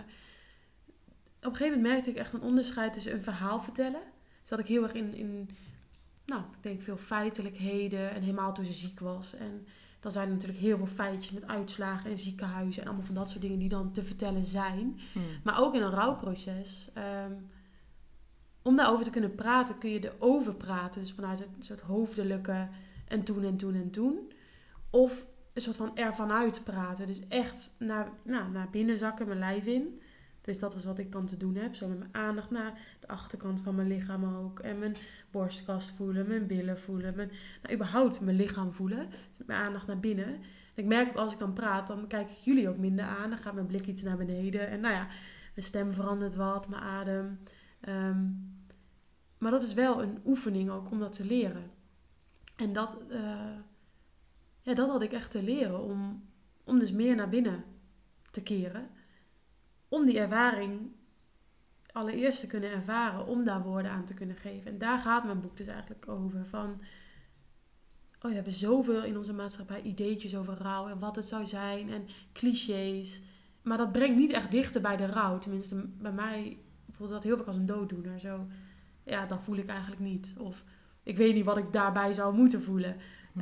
op een gegeven moment merkte ik echt een onderscheid tussen een verhaal vertellen. Dus dat ik heel erg in, in nou, ik denk veel feitelijkheden en helemaal toen ze ziek was. En dan zijn er natuurlijk heel veel feitjes met uitslagen en ziekenhuizen en allemaal van dat soort dingen die dan te vertellen zijn. Hmm. Maar ook in een rouwproces... Um, Om daarover te kunnen praten, kun je erover praten. Dus vanuit een soort hoofdelijke en toen en toen en toen. Of een soort van ervan uit praten. Dus echt naar, nou, naar binnen zakken, mijn lijf in. Dus dat is wat ik dan te doen heb. Zo met mijn aandacht naar de achterkant van mijn lichaam ook. En mijn borstkast voelen, mijn billen voelen. Mijn, nou, überhaupt mijn lichaam voelen. Dus met mijn aandacht naar binnen. En ik merk ook als ik dan praat, dan kijk ik jullie ook minder aan. Dan gaat mijn blik iets naar beneden. En nou ja, mijn stem verandert wat, mijn adem... Um, maar dat is wel een oefening ook om dat te leren. En dat, uh, ja, dat had ik echt te leren om, om dus meer naar binnen te keren. Om die ervaring allereerst te kunnen ervaren, om daar woorden aan te kunnen geven. En daar gaat mijn boek dus eigenlijk over. Van, oh, we hebben zoveel in onze maatschappij ideetjes over rouw en wat het zou zijn en clichés. Maar dat brengt niet echt dichter bij de rouw. Tenminste, bij mij voelt dat heel vaak als een dooddoener. Zo, ja, dat voel ik eigenlijk niet. Of ik weet niet wat ik daarbij zou moeten voelen. Hm. Uh,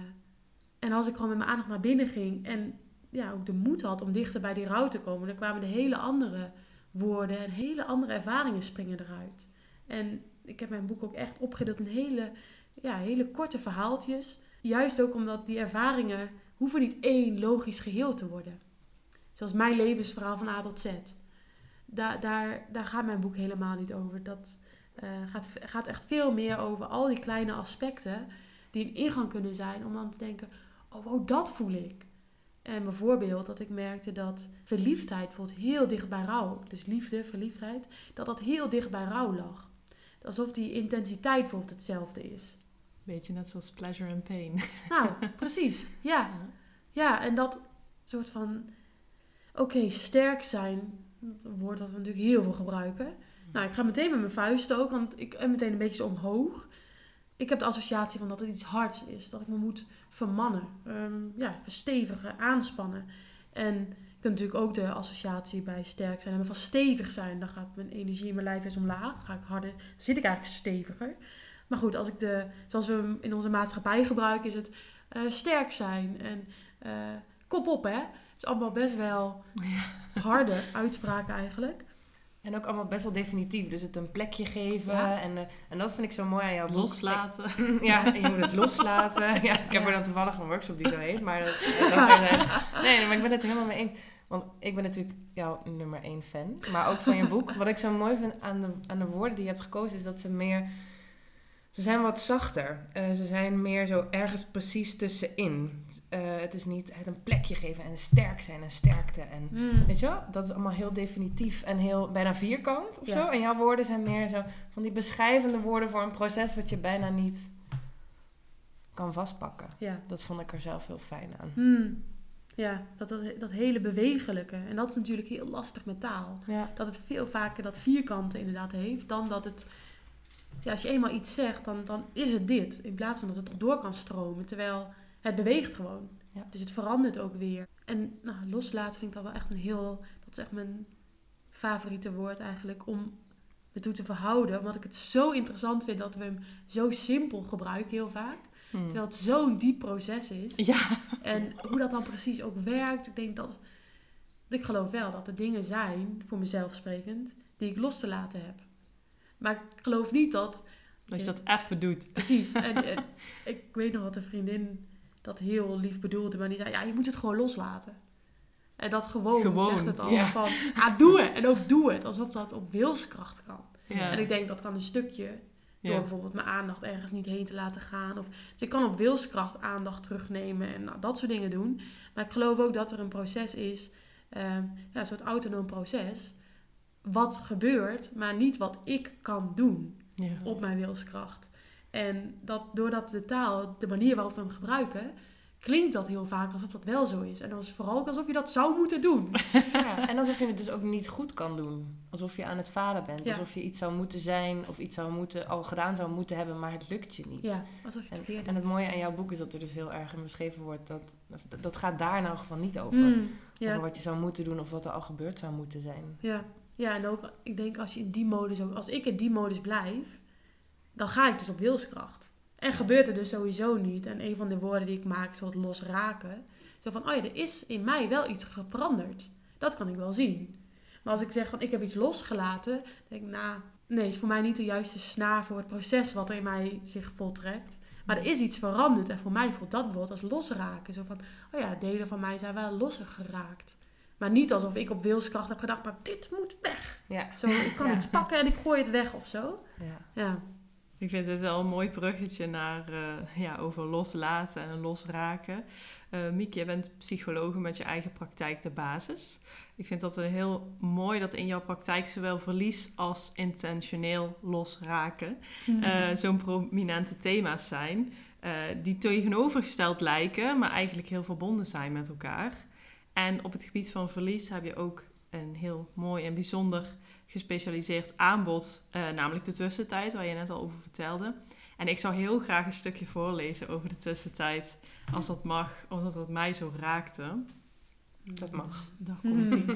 en als ik gewoon met mijn aandacht naar binnen ging en ja, ook de moed had om dichter bij die rouw te komen, dan kwamen de hele andere woorden en hele andere ervaringen springen eruit. En ik heb mijn boek ook echt opgedeeld in hele, ja, hele korte verhaaltjes. Juist ook omdat die ervaringen hoeven niet één logisch geheel te worden. Zoals mijn levensverhaal van A tot Z. Daar, daar, daar gaat mijn boek helemaal niet over. Dat uh, gaat, gaat echt veel meer over al die kleine aspecten die een ingang kunnen zijn om dan te denken, oh, wow, dat voel ik. En bijvoorbeeld dat ik merkte dat verliefdheid bijvoorbeeld heel dicht bij rouw, dus liefde, verliefdheid, dat dat heel dicht bij rouw lag. Alsof die intensiteit bijvoorbeeld hetzelfde is. Beetje net zoals pleasure and pain. Nou, precies. Ja. Ja, ja, en dat soort van, oké, okay, sterk zijn, een woord dat we natuurlijk heel veel gebruiken. Nou, ik ga meteen met mijn vuisten ook, want ik heb meteen een beetje zo omhoog. Ik heb de associatie van dat het iets hards is. Dat ik me moet vermannen. Um, ja, verstevigen, aanspannen. En ik heb natuurlijk ook de associatie bij sterk zijn. En van stevig zijn, dan gaat mijn energie in mijn lijf eens omlaag. Ga ik harder, dan zit ik eigenlijk steviger. Maar goed, als ik de, zoals we hem in onze maatschappij gebruiken, is het uh, sterk zijn. En uh, kop op, hè. Het is allemaal best wel harde uitspraken eigenlijk. En ook allemaal best wel definitief. Dus het een plekje geven. Ja. En, uh, en dat vind ik zo mooi aan jouw boek. Loslaten. Ik, ja, je moet het loslaten. Ja, ik heb ja. er dan toevallig een workshop die zo heet. Maar dat, dat er, nee, nee, maar ik ben het er helemaal mee eens. Want ik ben natuurlijk jouw nummer één fan. Maar ook van je boek. Wat ik zo mooi vind aan de, aan de woorden die je hebt gekozen, is dat ze meer... Ze zijn wat zachter. Uh, ze zijn meer zo ergens precies tussenin. Uh, het is niet het een plekje geven en sterk zijn en sterkte. En, mm. Weet je wel? Dat is allemaal heel definitief en heel bijna vierkant of ja. zo. En jouw woorden zijn meer zo van die beschrijvende woorden voor een proces wat je bijna niet kan vastpakken. Ja. Dat vond ik er zelf heel fijn aan. Mm. Ja, dat, dat, dat hele bewegelijke. En dat is natuurlijk heel lastig met taal. Ja. Dat het veel vaker dat vierkante inderdaad heeft dan dat het... Ja, als je eenmaal iets zegt, dan, dan is het dit. In plaats van dat het door kan stromen. Terwijl het beweegt gewoon. Ja. Dus het verandert ook weer. En nou, loslaten vind ik dat wel echt een heel... Dat is echt mijn favoriete woord eigenlijk. Om me toe te verhouden. Omdat ik het zo interessant vind dat we hem zo simpel gebruiken heel vaak. Hmm. Terwijl het zo'n diep proces is. Ja. En hoe dat dan precies ook werkt. Ik denk dat... Ik geloof wel dat er dingen zijn, voor mezelf sprekend, die ik los te laten heb. Maar ik geloof niet dat... Dat je dat even doet. Precies. En, en ik weet nog dat een vriendin dat heel lief bedoelde. Maar die zei, ja, je moet het gewoon loslaten. En dat gewoon, gewoon. zegt het al. Ja. Van, ah, doe het. En ook doe het. Alsof dat op wilskracht kan. Ja. En ik denk dat kan een stukje... Door ja. bijvoorbeeld mijn aandacht ergens niet heen te laten gaan. Of, dus ik kan op wilskracht aandacht terugnemen. En nou, dat soort dingen doen. Maar ik geloof ook dat er een proces is. Uh, ja, een soort autonoom proces... Wat gebeurt, maar niet wat ik kan doen ja. op mijn wilskracht. En dat doordat de taal, de manier waarop we hem gebruiken, klinkt dat heel vaak alsof dat wel zo is. En dan is het vooral ook alsof je dat zou moeten doen. Ja, en alsof je het dus ook niet goed kan doen. Alsof je aan het falen bent. Ja. Alsof je iets zou moeten zijn of iets zou moeten, al gedaan zou moeten hebben, maar het lukt je niet. Ja, alsof je het en, en het mooie aan jouw boek is dat er dus heel erg in beschreven wordt dat dat, dat gaat daar in elk geval niet over. Mm, ja. Over wat je zou moeten doen of wat er al gebeurd zou moeten zijn. Ja. Ja, en ook, ik denk als je in die modus ook, als ik in die modus blijf, dan ga ik dus op wilskracht. En gebeurt er dus sowieso niet. En een van de woorden die ik maak is wat losraken. Zo van, oh ja, er is in mij wel iets veranderd. Dat kan ik wel zien. Maar als ik zeg van, ik heb iets losgelaten, denk ik, nou, nee, is voor mij niet de juiste snaar voor het proces wat er in mij zich voltrekt. Maar er is iets veranderd. En voor mij voelt dat bijvoorbeeld als losraken. Zo van, oh ja, delen van mij zijn wel losser geraakt. Maar niet alsof ik op wilskracht heb gedacht, maar dit moet weg. Ja. Zo, ik kan ja. iets pakken en ik gooi het weg of zo. Ja. Ja. Ik vind het wel een mooi bruggetje naar uh, ja, over loslaten en losraken. Uh, Mieke, je bent psycholoog met je eigen praktijk de basis. Ik vind dat een heel mooi dat in jouw praktijk zowel verlies als intentioneel losraken mm-hmm. uh, zo'n prominente thema's zijn. uh, die tegenovergesteld lijken, maar eigenlijk heel verbonden zijn met elkaar. En op het gebied van verlies heb je ook een heel mooi en bijzonder gespecialiseerd aanbod, uh, namelijk de tussentijd, waar je net al over vertelde. En ik zou heel graag een stukje voorlezen over de tussentijd, als dat mag, omdat het mij zo raakte. Dat mag. Daar komt-ie.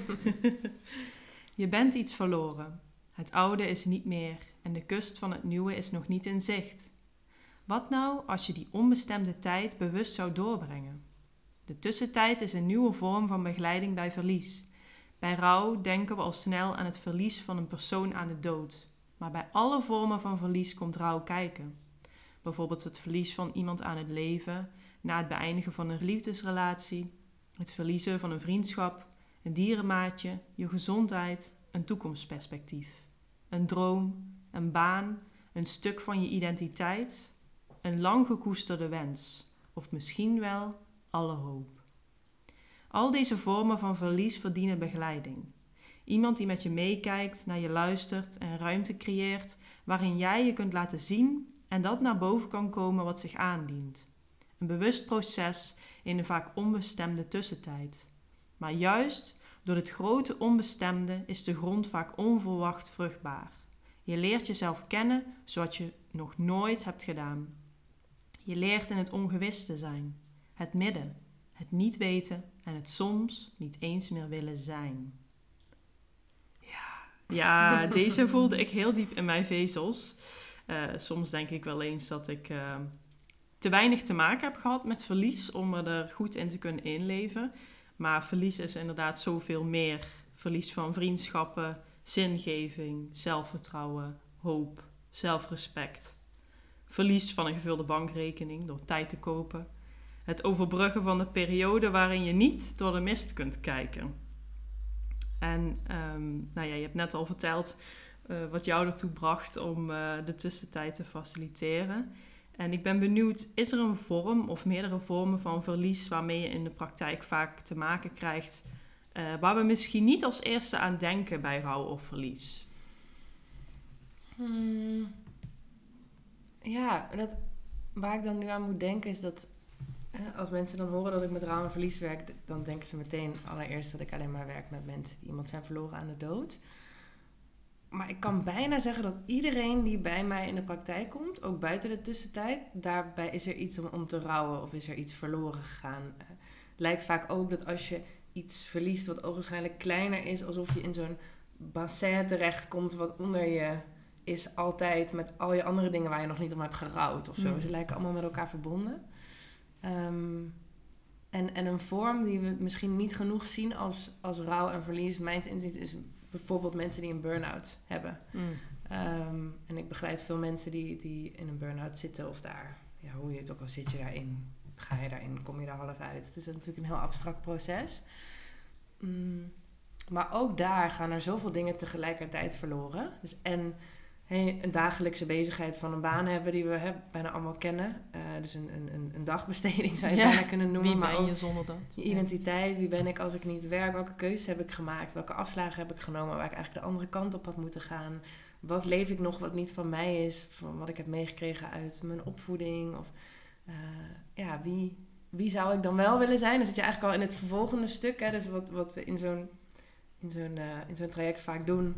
Je bent iets verloren. Het oude is niet meer en de kust van het nieuwe is nog niet in zicht. Wat nou als je die onbestemde tijd bewust zou doorbrengen? De tussentijd is een nieuwe vorm van begeleiding bij verlies. Bij rouw denken we al snel aan het verlies van een persoon aan de dood. Maar bij alle vormen van verlies komt rouw kijken. Bijvoorbeeld het verlies van iemand aan het leven, na het beëindigen van een liefdesrelatie, het verliezen van een vriendschap, een dierenmaatje, je gezondheid, een toekomstperspectief, een droom, een baan, een stuk van je identiteit, een lang gekoesterde wens of misschien wel alle hoop. Al deze vormen van verlies verdienen begeleiding. Iemand die met je meekijkt, naar je luistert en ruimte creëert waarin jij je kunt laten zien en dat naar boven kan komen wat zich aandient. Een bewust proces in een vaak onbestemde tussentijd. Maar juist door het grote onbestemde is de grond vaak onverwacht vruchtbaar. Je leert jezelf kennen zoals je nog nooit hebt gedaan. Je leert in het ongewis te zijn, het midden, het niet weten en het soms niet eens meer willen zijn. Ja, ja deze voelde ik heel diep in mijn vezels. Uh, soms denk ik wel eens dat ik uh, te weinig te maken heb gehad met verlies om me er goed in te kunnen inleven. Maar verlies is inderdaad zoveel meer. Verlies van vriendschappen, zingeving, zelfvertrouwen, hoop, zelfrespect. Verlies van een gevulde bankrekening door tijd te kopen. Het overbruggen van de periode waarin je niet door de mist kunt kijken. En um, nou ja, je hebt net al verteld uh, wat jou ertoe bracht om uh, de tussentijd te faciliteren. En ik ben benieuwd, is er een vorm of meerdere vormen van verlies waarmee je in de praktijk vaak te maken krijgt, uh, waar we misschien niet als eerste aan denken bij rouw of verlies? Hmm. Ja, dat, waar ik dan nu aan moet denken is dat als mensen dan horen dat ik met rouw en verlies werk, dan denken ze meteen allereerst dat ik alleen maar werk met mensen die iemand zijn verloren aan de dood. Maar ik kan bijna zeggen dat iedereen die bij mij in de praktijk komt, ook buiten de tussentijd, daarbij is er iets om, om te rouwen of is er iets verloren gegaan. Uh, lijkt vaak ook dat als je iets verliest wat ogenschijnlijk kleiner is, alsof je in zo'n bassin terechtkomt wat onder je is altijd met al je andere dingen waar je nog niet om hebt gerouwd of zo. Mm. Ze lijken allemaal met elkaar verbonden. Um, en, en een vorm die we misschien niet genoeg zien als, als rouw en verlies, mijn inzicht is bijvoorbeeld mensen die een burn-out hebben. Mm. Um, en ik begeleid veel mensen die, die in een burn-out zitten of daar, ja, hoe je het ook al zit je daarin, ga je daarin, kom je daar half uit. Het is natuurlijk een heel abstract proces. Um, maar ook daar gaan er zoveel dingen tegelijkertijd verloren. Dus en Hey, een dagelijkse bezigheid van een baan hebben die we hè, bijna allemaal kennen. Uh, dus een, een, een dagbesteding zou je ja, bijna kunnen noemen. Wie ben maar je zonder dat? Je identiteit, wie ben ik als ik niet werk? Welke keuzes heb ik gemaakt? Welke afslagen heb ik genomen waar ik eigenlijk de andere kant op had moeten gaan? Wat leef ik nog wat niet van mij is? Van wat ik heb meegekregen uit mijn opvoeding? Of uh, ja, wie, wie zou ik dan wel willen zijn? Dan zit je eigenlijk al in het vervolgende stuk. Hè? Dus wat, wat we in zo'n, in, zo'n, uh, in zo'n traject vaak doen,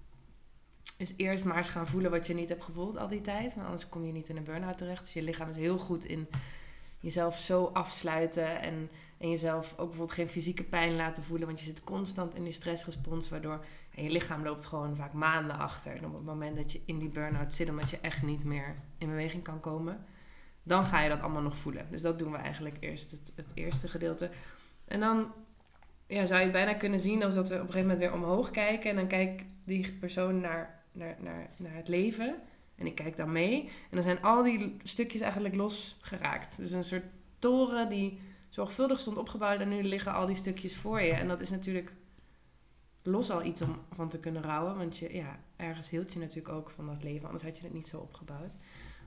is eerst maar eens gaan voelen wat je niet hebt gevoeld al die tijd. Want anders kom je niet in een burn-out terecht. Dus je lichaam is heel goed in jezelf zo afsluiten. En, en jezelf ook bijvoorbeeld geen fysieke pijn laten voelen. Want je zit constant in die stressrespons. Waardoor en je lichaam loopt gewoon vaak maanden achter. En op het moment dat je in die burn-out zit, omdat je echt niet meer in beweging kan komen, dan ga je dat allemaal nog voelen. Dus dat doen we eigenlijk eerst, het, het eerste gedeelte. En dan ja, zou je het bijna kunnen zien als dat we op een gegeven moment weer omhoog kijken. En dan kijkt die persoon naar Naar, naar, naar het leven. En ik kijk dan mee. En dan zijn al die stukjes eigenlijk losgeraakt. Dus een soort toren die zorgvuldig stond opgebouwd. En nu liggen al die stukjes voor je. En dat is natuurlijk los al iets om van te kunnen rouwen. Want je, ja, ergens hield je natuurlijk ook van dat leven. Anders had je het niet zo opgebouwd.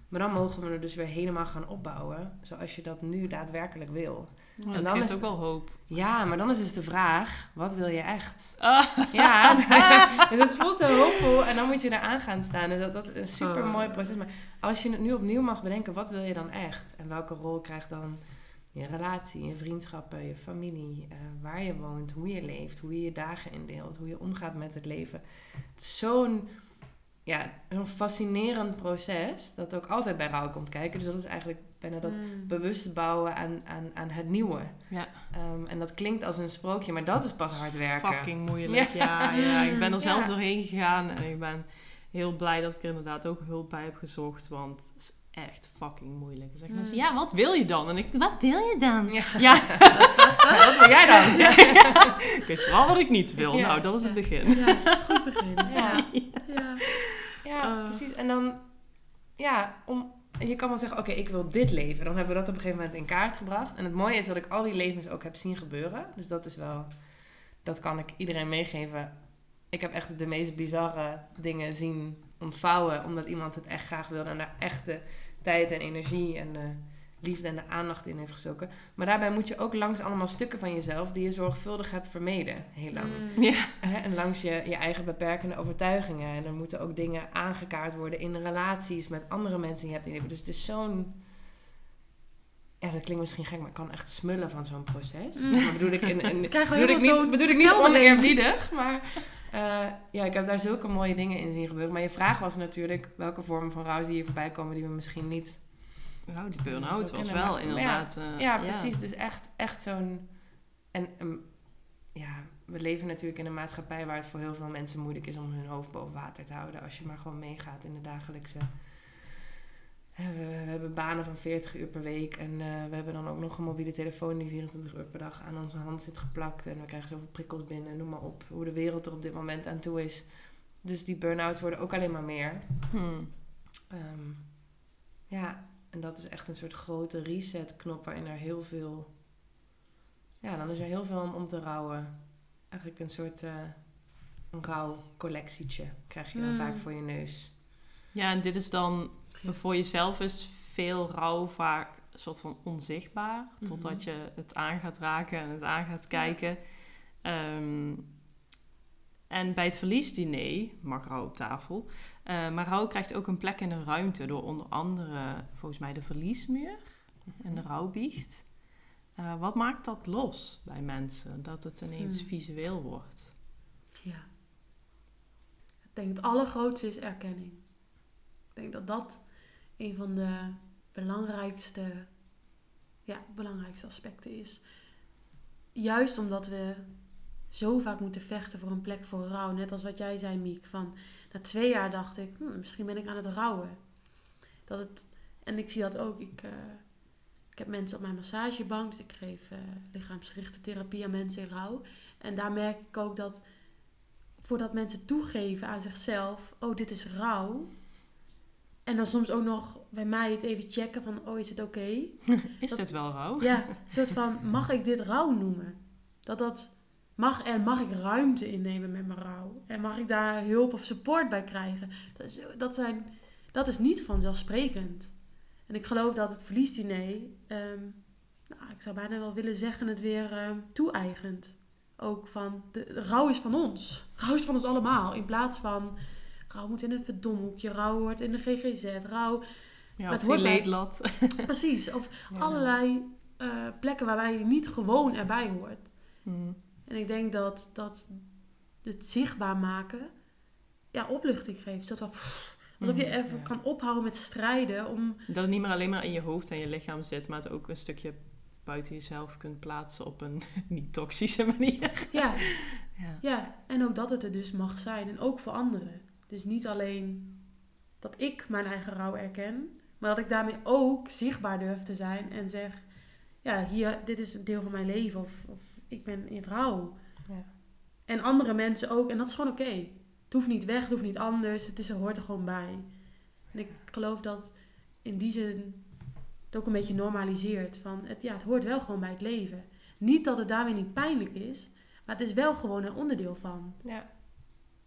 Maar dan mogen we er dus weer helemaal gaan opbouwen. Zoals je dat nu daadwerkelijk wil. Ja, En dat dan geeft is ook wel hoop. Ja, maar dan is dus de vraag, wat wil je echt? Ah. Ja, dus het voelt heel hoopvol en dan moet je eraan gaan staan. Dus dat, dat is een super mooi Oh. proces. Maar als je het nu opnieuw mag bedenken, wat wil je dan echt? En welke rol krijgt dan je relatie, je vriendschappen, je familie, uh, waar je woont, hoe je leeft, hoe je je dagen indeelt, hoe je omgaat met het leven. Het is zo'n, ja, een fascinerend proces dat ook altijd bij rouw komt kijken. Dus dat is eigenlijk bijna dat Mm. bewust bouwen aan, aan, aan het nieuwe. Ja. Um, en dat klinkt als een sprookje, maar dat is pas hard werken. Fucking moeilijk, ja. ja. Ik ben er zelf Ja. doorheen gegaan en ik ben heel blij dat ik er inderdaad ook hulp bij heb gezocht, want het is echt fucking moeilijk. Dan zeggen Mm. mensen, ja, wat wil je dan? En ik, wat wil je dan? Ja. Ja. Ja, wat wil jij dan? Ja. Ik weet vooral wat ik niet wil. Ja. Nou, dat is het begin. Ja, goed begin. Ja. Ja. Ja. Ja, Uh. precies. En dan, ja, om, je kan wel zeggen, oké, okay, ik wil dit leven. Dan hebben we dat op een gegeven moment in kaart gebracht. En het mooie is dat ik al die levens ook heb zien gebeuren. Dus dat is wel, dat kan ik iedereen meegeven. Ik heb echt de meest bizarre dingen zien ontvouwen, omdat iemand het echt graag wilde en daar echt de tijd en energie en de liefde en de aandacht in heeft gestoken. Maar daarbij moet je ook langs allemaal stukken van jezelf die je zorgvuldig hebt vermeden, heel lang. Mm. Ja. Hè, en langs je, je eigen beperkende overtuigingen. En er moeten ook dingen aangekaart worden in relaties met andere mensen die je hebt in je leven. Dus het is zo'n... Ja, dat klinkt misschien gek, maar ik kan echt smullen van zo'n proces. Mm. Maar bedoel ik, in, in, Ik krijg bedoel ik helemaal niet, zo'n bedoel ik niet kelder in. oneerbiedig, maar... Uh, ja, ik heb daar zulke mooie dingen in zien gebeuren. Maar je vraag was natuurlijk welke vormen van rouw zie je voorbij komen die we misschien niet... Nou, die burn-out Zo was kennen, wel maar- inderdaad... eh, Ja, precies. Dus echt, echt zo'n... En um, ja, we leven natuurlijk in een maatschappij waar het voor heel veel mensen moeilijk is om hun hoofd boven water te houden. Als je maar gewoon meegaat in de dagelijkse... Hè, we, we hebben banen van veertig uur per week. En uh, we hebben dan ook nog een mobiele telefoon die vierentwintig uur per dag aan onze hand zit geplakt. En we krijgen zoveel prikkels binnen, noem maar op. Hoe de wereld er op dit moment aan toe is. Dus die burn-outs worden ook alleen maar meer. Hmm. Um, ja, en dat is echt een soort grote reset-knop waarin er heel veel... Ja, dan is er heel veel om, om te rouwen. Eigenlijk een soort uh, een rouwcollectietje krijg je dan Mm. vaak voor je neus. Ja, en dit is dan... Ja. Voor jezelf is veel rouw vaak een soort van onzichtbaar. Mhm. Totdat je het aan gaat raken en het aan gaat kijken. Um, en bij het verliesdiner mag rouw op tafel. Uh, maar rouw krijgt ook een plek in de ruimte door onder andere volgens mij de verliesmuur en de rouwbiecht. Uh, wat maakt dat los bij mensen? Dat het ineens Hmm. visueel wordt. Ja. Ik denk het allergrootste is erkenning. Ik denk dat dat een van de belangrijkste, ja, belangrijkste aspecten is. Juist omdat we zo vaak moeten vechten voor een plek voor rouw. Net als wat jij zei, Miek. Van, na twee jaar dacht ik, hm, misschien ben ik aan het rouwen. Dat het, en ik zie dat ook. Ik, uh, ik heb mensen op mijn massagebank. Dus ik geef uh, lichaamsgerichte therapie aan mensen in rouw. En daar merk ik ook dat voordat mensen toegeven aan zichzelf, oh, dit is rouw. En dan soms ook nog bij mij het even checken van, oh, is het oké? Okay? Is dat, dit wel rouw? Ja, een soort van, mag ik dit rouw noemen? Dat dat mag en mag ik ruimte innemen met mijn rouw? En mag ik daar hulp of support bij krijgen? Dat is, dat zijn, dat is niet vanzelfsprekend. En ik geloof dat het verliesdiner, um, nou, ik zou bijna wel willen zeggen, het weer um, toe-eigent. Ook van, de, de rouw is van ons. Rouw is van ons allemaal. In plaats van, rouw moet in een verdomhoekje, rouw wordt in de G G Z, rouw... Ja, het op die hoort bij- leedlat. Precies, of Ja. allerlei uh, plekken waarbij je niet gewoon erbij hoort. Hmm. En ik denk dat, dat het zichtbaar maken, ja, opluchting geeft. Zodat we, pff, alsof je even Ja. kan ophouden met strijden om... Dat het niet meer alleen maar in je hoofd en je lichaam zit, maar het ook een stukje buiten jezelf kunt plaatsen op een niet-toxische manier. Ja, Ja. ja, en ook dat het er dus mag zijn. En ook voor anderen. Dus niet alleen dat ik mijn eigen rouw erken, maar dat ik daarmee ook zichtbaar durf te zijn en zeg, ja, hier, dit is een deel van mijn leven of, of ik ben in rouw. Ja. En andere mensen ook. En dat is gewoon oké. Okay. Het hoeft niet weg, het hoeft niet anders. Het is, er hoort er gewoon bij. En ik geloof dat in die zin het ook een beetje normaliseert. Van het, ja, het hoort wel gewoon bij het leven. Niet dat het daarmee niet pijnlijk is, maar het is wel gewoon een onderdeel van. Ja.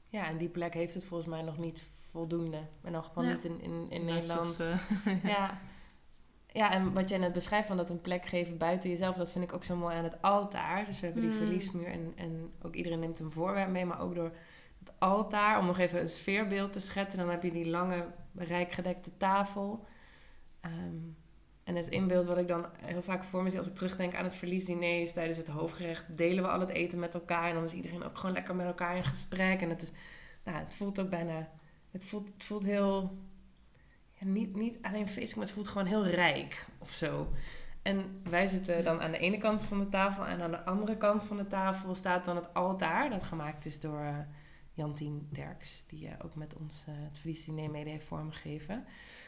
ja, en die plek heeft het volgens mij nog niet voldoende. In elk geval Ja. niet in, in, in Ja, Nederland. zoals, uh, Ja. Ja, en wat jij net beschrijft van dat een plek geven buiten jezelf, dat vind ik ook zo mooi aan het altaar. Dus we hebben die Mm. verliesmuur en, en ook iedereen neemt een voorwerp mee, maar ook door het altaar, om nog even een sfeerbeeld te schetsen. Dan heb je die lange, rijkgedekte tafel. Um, en dat is een beeld wat ik dan heel vaak voor me zie als ik terugdenk aan het verliesdiner. Is tijdens het hoofdgerecht delen we al het eten met elkaar en dan is iedereen ook gewoon lekker met elkaar in gesprek. En het, is, nou, het voelt ook bijna, het voelt, het voelt heel... Ja, niet, niet alleen feestelijk, maar het voelt gewoon heel rijk of zo. En wij zitten dan aan de ene kant van de tafel en aan de andere kant van de tafel staat dan het altaar. Dat gemaakt is door uh, Jantien Derks, die uh, ook met ons uh, het verliesdiner mede heeft vormgegeven.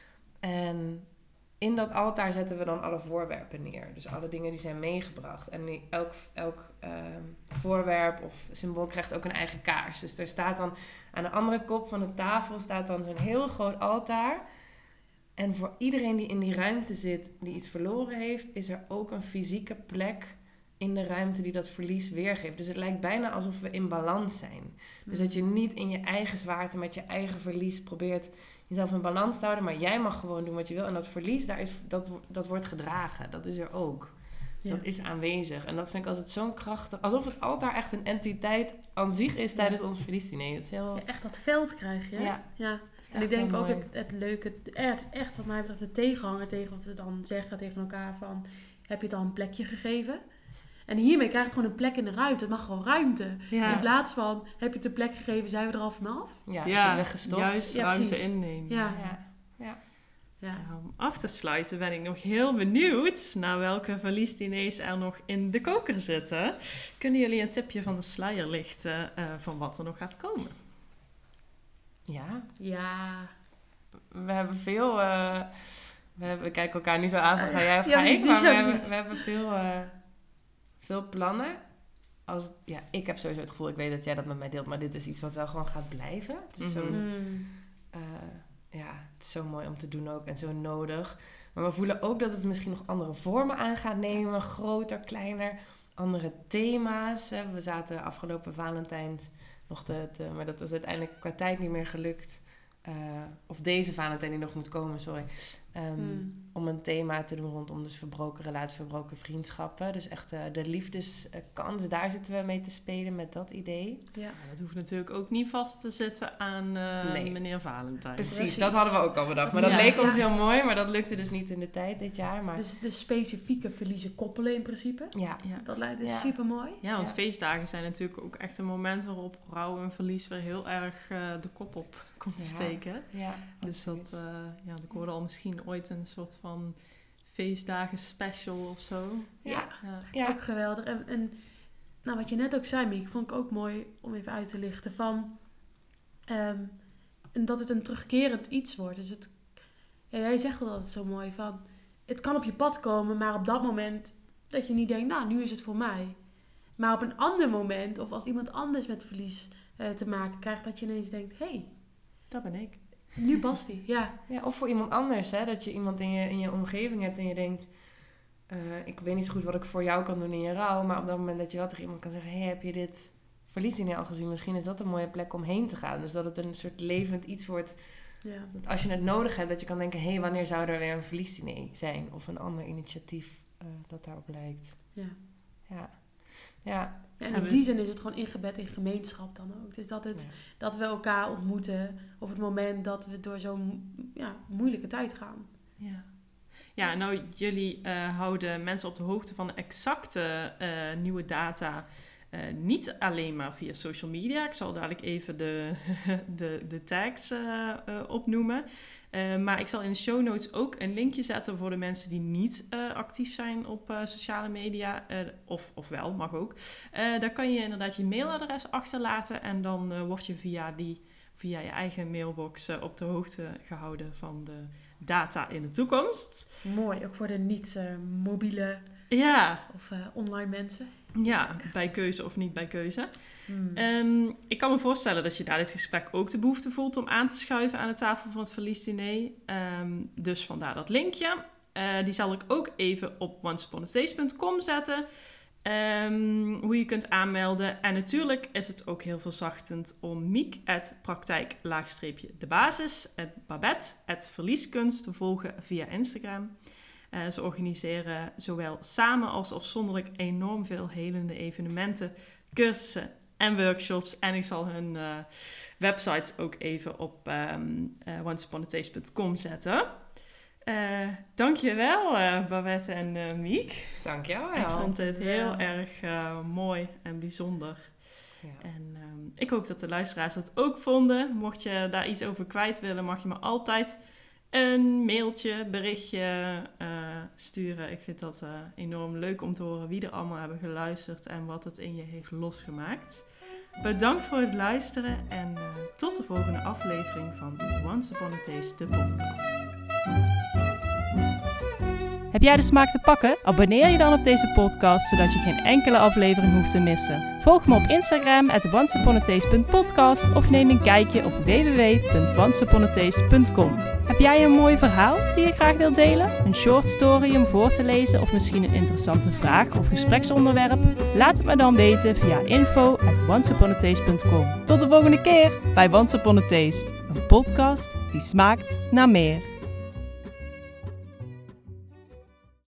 En in dat altaar zetten we dan alle voorwerpen neer. Dus alle dingen die zijn meegebracht. En die, elk, elk uh, voorwerp of symbool krijgt ook een eigen kaars. Dus er staat dan aan de andere kop van de tafel staat dan zo'n heel groot altaar. En voor iedereen die in die ruimte zit, die iets verloren heeft, is er ook een fysieke plek in de ruimte die dat verlies weergeeft. Dus het lijkt bijna alsof we in balans zijn. Dus dat je niet in je eigen zwaarte met je eigen verlies probeert jezelf in balans te houden, maar jij mag gewoon doen wat je wil. En dat verlies, daar is, dat, dat wordt gedragen. Dat is er ook. Ja. Dat is aanwezig. En dat vind ik altijd zo'n krachtig... Alsof het altaar echt een entiteit aan zich is tijdens ja. ons verliesdiner. Het is heel... Ja, echt dat veld krijg je. Ja. ja. En ik denk ook het, het leuke... Het is echt wat mij betreft de tegenhanger tegen wat we dan zeggen tegen elkaar van... Heb je het al een plekje gegeven? En hiermee krijg je gewoon een plek in de ruimte. Het mag gewoon ruimte. Ja. In plaats van, heb je het een plek gegeven, zijn we er al vanaf? Ja, ja, is het weggestopt? Juist ja, ruimte precies. innemen. Ja. Ja. Ja. Ja. Ja, om af te sluiten ben ik nog heel benieuwd naar welke verliesdiners er nog in de koker zitten. Kunnen jullie een tipje van de sluier lichten uh, van wat er nog gaat komen? Ja. Ja. We hebben veel... Uh, we, hebben, we kijken elkaar niet zo aan van ga jij of ja, ga ik, maar ja, we, hebben, we hebben veel, uh, veel plannen. Als, ja, ik heb sowieso het gevoel, ik weet dat jij dat met mij deelt, maar dit is iets wat wel gewoon gaat blijven. Het is Mm-hmm. zo'n... Uh, ja, het is zo mooi om te doen ook en zo nodig. Maar we voelen ook dat het misschien nog andere vormen aan gaat nemen. Groter, kleiner, andere thema's. Hè. We zaten afgelopen Valentijns nog te, te... Maar dat was uiteindelijk qua tijd niet meer gelukt. Uh, of deze Valentijn die nog moet komen, sorry. Um, mm. Om een thema te doen rondom dus verbroken relaties, verbroken vriendschappen. Dus echt uh, de liefdeskans, daar zitten we mee te spelen met dat idee. Ja, ja dat hoeft natuurlijk ook niet vast te zitten aan uh, nee. meneer Valentijn. Precies, Precies, dat hadden we ook al bedacht. Maar dat ja. leek ons heel mooi, maar dat lukte dus niet in de tijd dit jaar. Maar... Dus de specifieke verliezen koppelen in principe. Ja. ja. Dat lijkt dus ja. super mooi. Ja, want ja. feestdagen zijn natuurlijk ook echt een moment waarop rouw en verlies weer heel erg uh, de kop op komt ja. steken. Ja, dus dat, uh, ja, ik hoorde al misschien ooit een soort van feestdagen special of zo. Ja, ja. ja. Ook geweldig. En, en nou, wat je net ook zei, Miek, vond ik ook mooi om even uit te lichten van um, en dat het een terugkerend iets wordt. Dus het, ja, jij zegt dat altijd zo mooi van, het kan op je pad komen, maar op dat moment dat je niet denkt, nou, nu is het voor mij. Maar op een ander moment, of als iemand anders met verlies uh, te maken krijgt, dat je ineens denkt, hé, hey, dat ben ik. Nu past die, ja. ja. Of voor iemand anders, hè. Dat je iemand in je, in je omgeving hebt en je denkt... Uh, ik weet niet zo goed wat ik voor jou kan doen in je rouw... maar op dat moment dat je wel tegen iemand kan zeggen... hé, hey, heb je dit verliesdiner al gezien? Misschien is dat een mooie plek om heen te gaan. Dus dat het een soort levend iets wordt... Ja. Dat als je het nodig hebt, dat je kan denken... hé, hey, wanneer zou er weer een verliesdiner zijn? Of een ander initiatief uh, dat daarop lijkt. Ja. Ja. Ja. Ja, en in die zin is het gewoon ingebed in gemeenschap dan ook. Dus dat, het, ja. dat we elkaar ontmoeten op het moment dat we door zo'n ja, moeilijke tijd gaan. Ja, ja nou jullie uh, houden mensen op de hoogte van de exacte uh, nieuwe data... Uh, niet alleen maar via social media. Ik zal dadelijk even de, de, de tags uh, uh, opnoemen. Uh, maar ik zal in de show notes ook een linkje zetten voor de mensen die niet uh, actief zijn op uh, sociale media. Uh, of, of wel, mag ook. Uh, daar kan je inderdaad je mailadres achterlaten. En dan uh, word je via, die, via je eigen mailbox uh, op de hoogte gehouden van de data in de toekomst. Mooi, ook voor de niet-mobiele uh, ja. of uh, online mensen. Ja, bij keuze of niet bij keuze. Hmm. Um, ik kan me voorstellen dat je na dit gesprek ook de behoefte voelt om aan te schuiven aan de tafel van het verliesdiner. Um, dus vandaar dat linkje. Uh, die zal ik ook even op once upon a stage dot com zetten. Um, hoe je kunt aanmelden. En natuurlijk is het ook heel verzachtend om Miek at praktijk laagstreepje de basis, at Babette at verlieskunst te volgen via Instagram. Uh, ze organiseren zowel samen als afzonderlijk enorm veel helende evenementen, cursussen en workshops. En ik zal hun uh, websites ook even op um, uh, once upon a taste dot com zetten. Uh, dankjewel uh, Babette en uh, Miek. Dankjewel. Ik vond het heel ja. erg uh, mooi en bijzonder. Ja. En um, ik hoop dat de luisteraars dat ook vonden. Mocht je daar iets over kwijt willen, mag je me altijd een mailtje, berichtje uh, sturen. Ik vind dat uh, enorm leuk om te horen wie er allemaal hebben geluisterd en wat het in je heeft losgemaakt. Bedankt voor het luisteren en uh, tot de volgende aflevering van Once Upon a Taste, de podcast. Heb jij de smaak te pakken? Abonneer je dan op deze podcast, zodat je geen enkele aflevering hoeft te missen. Volg me op Instagram at once upon a taste dot podcast of neem een kijkje op w w w punt once upon a taste punt com. Heb jij een mooi verhaal die je graag wilt delen? Een short story om voor te lezen of misschien een interessante vraag of gespreksonderwerp? Laat het me dan weten via info at once upon a taste punt com. Tot de volgende keer bij Once Upon a Taste, een podcast die smaakt naar meer.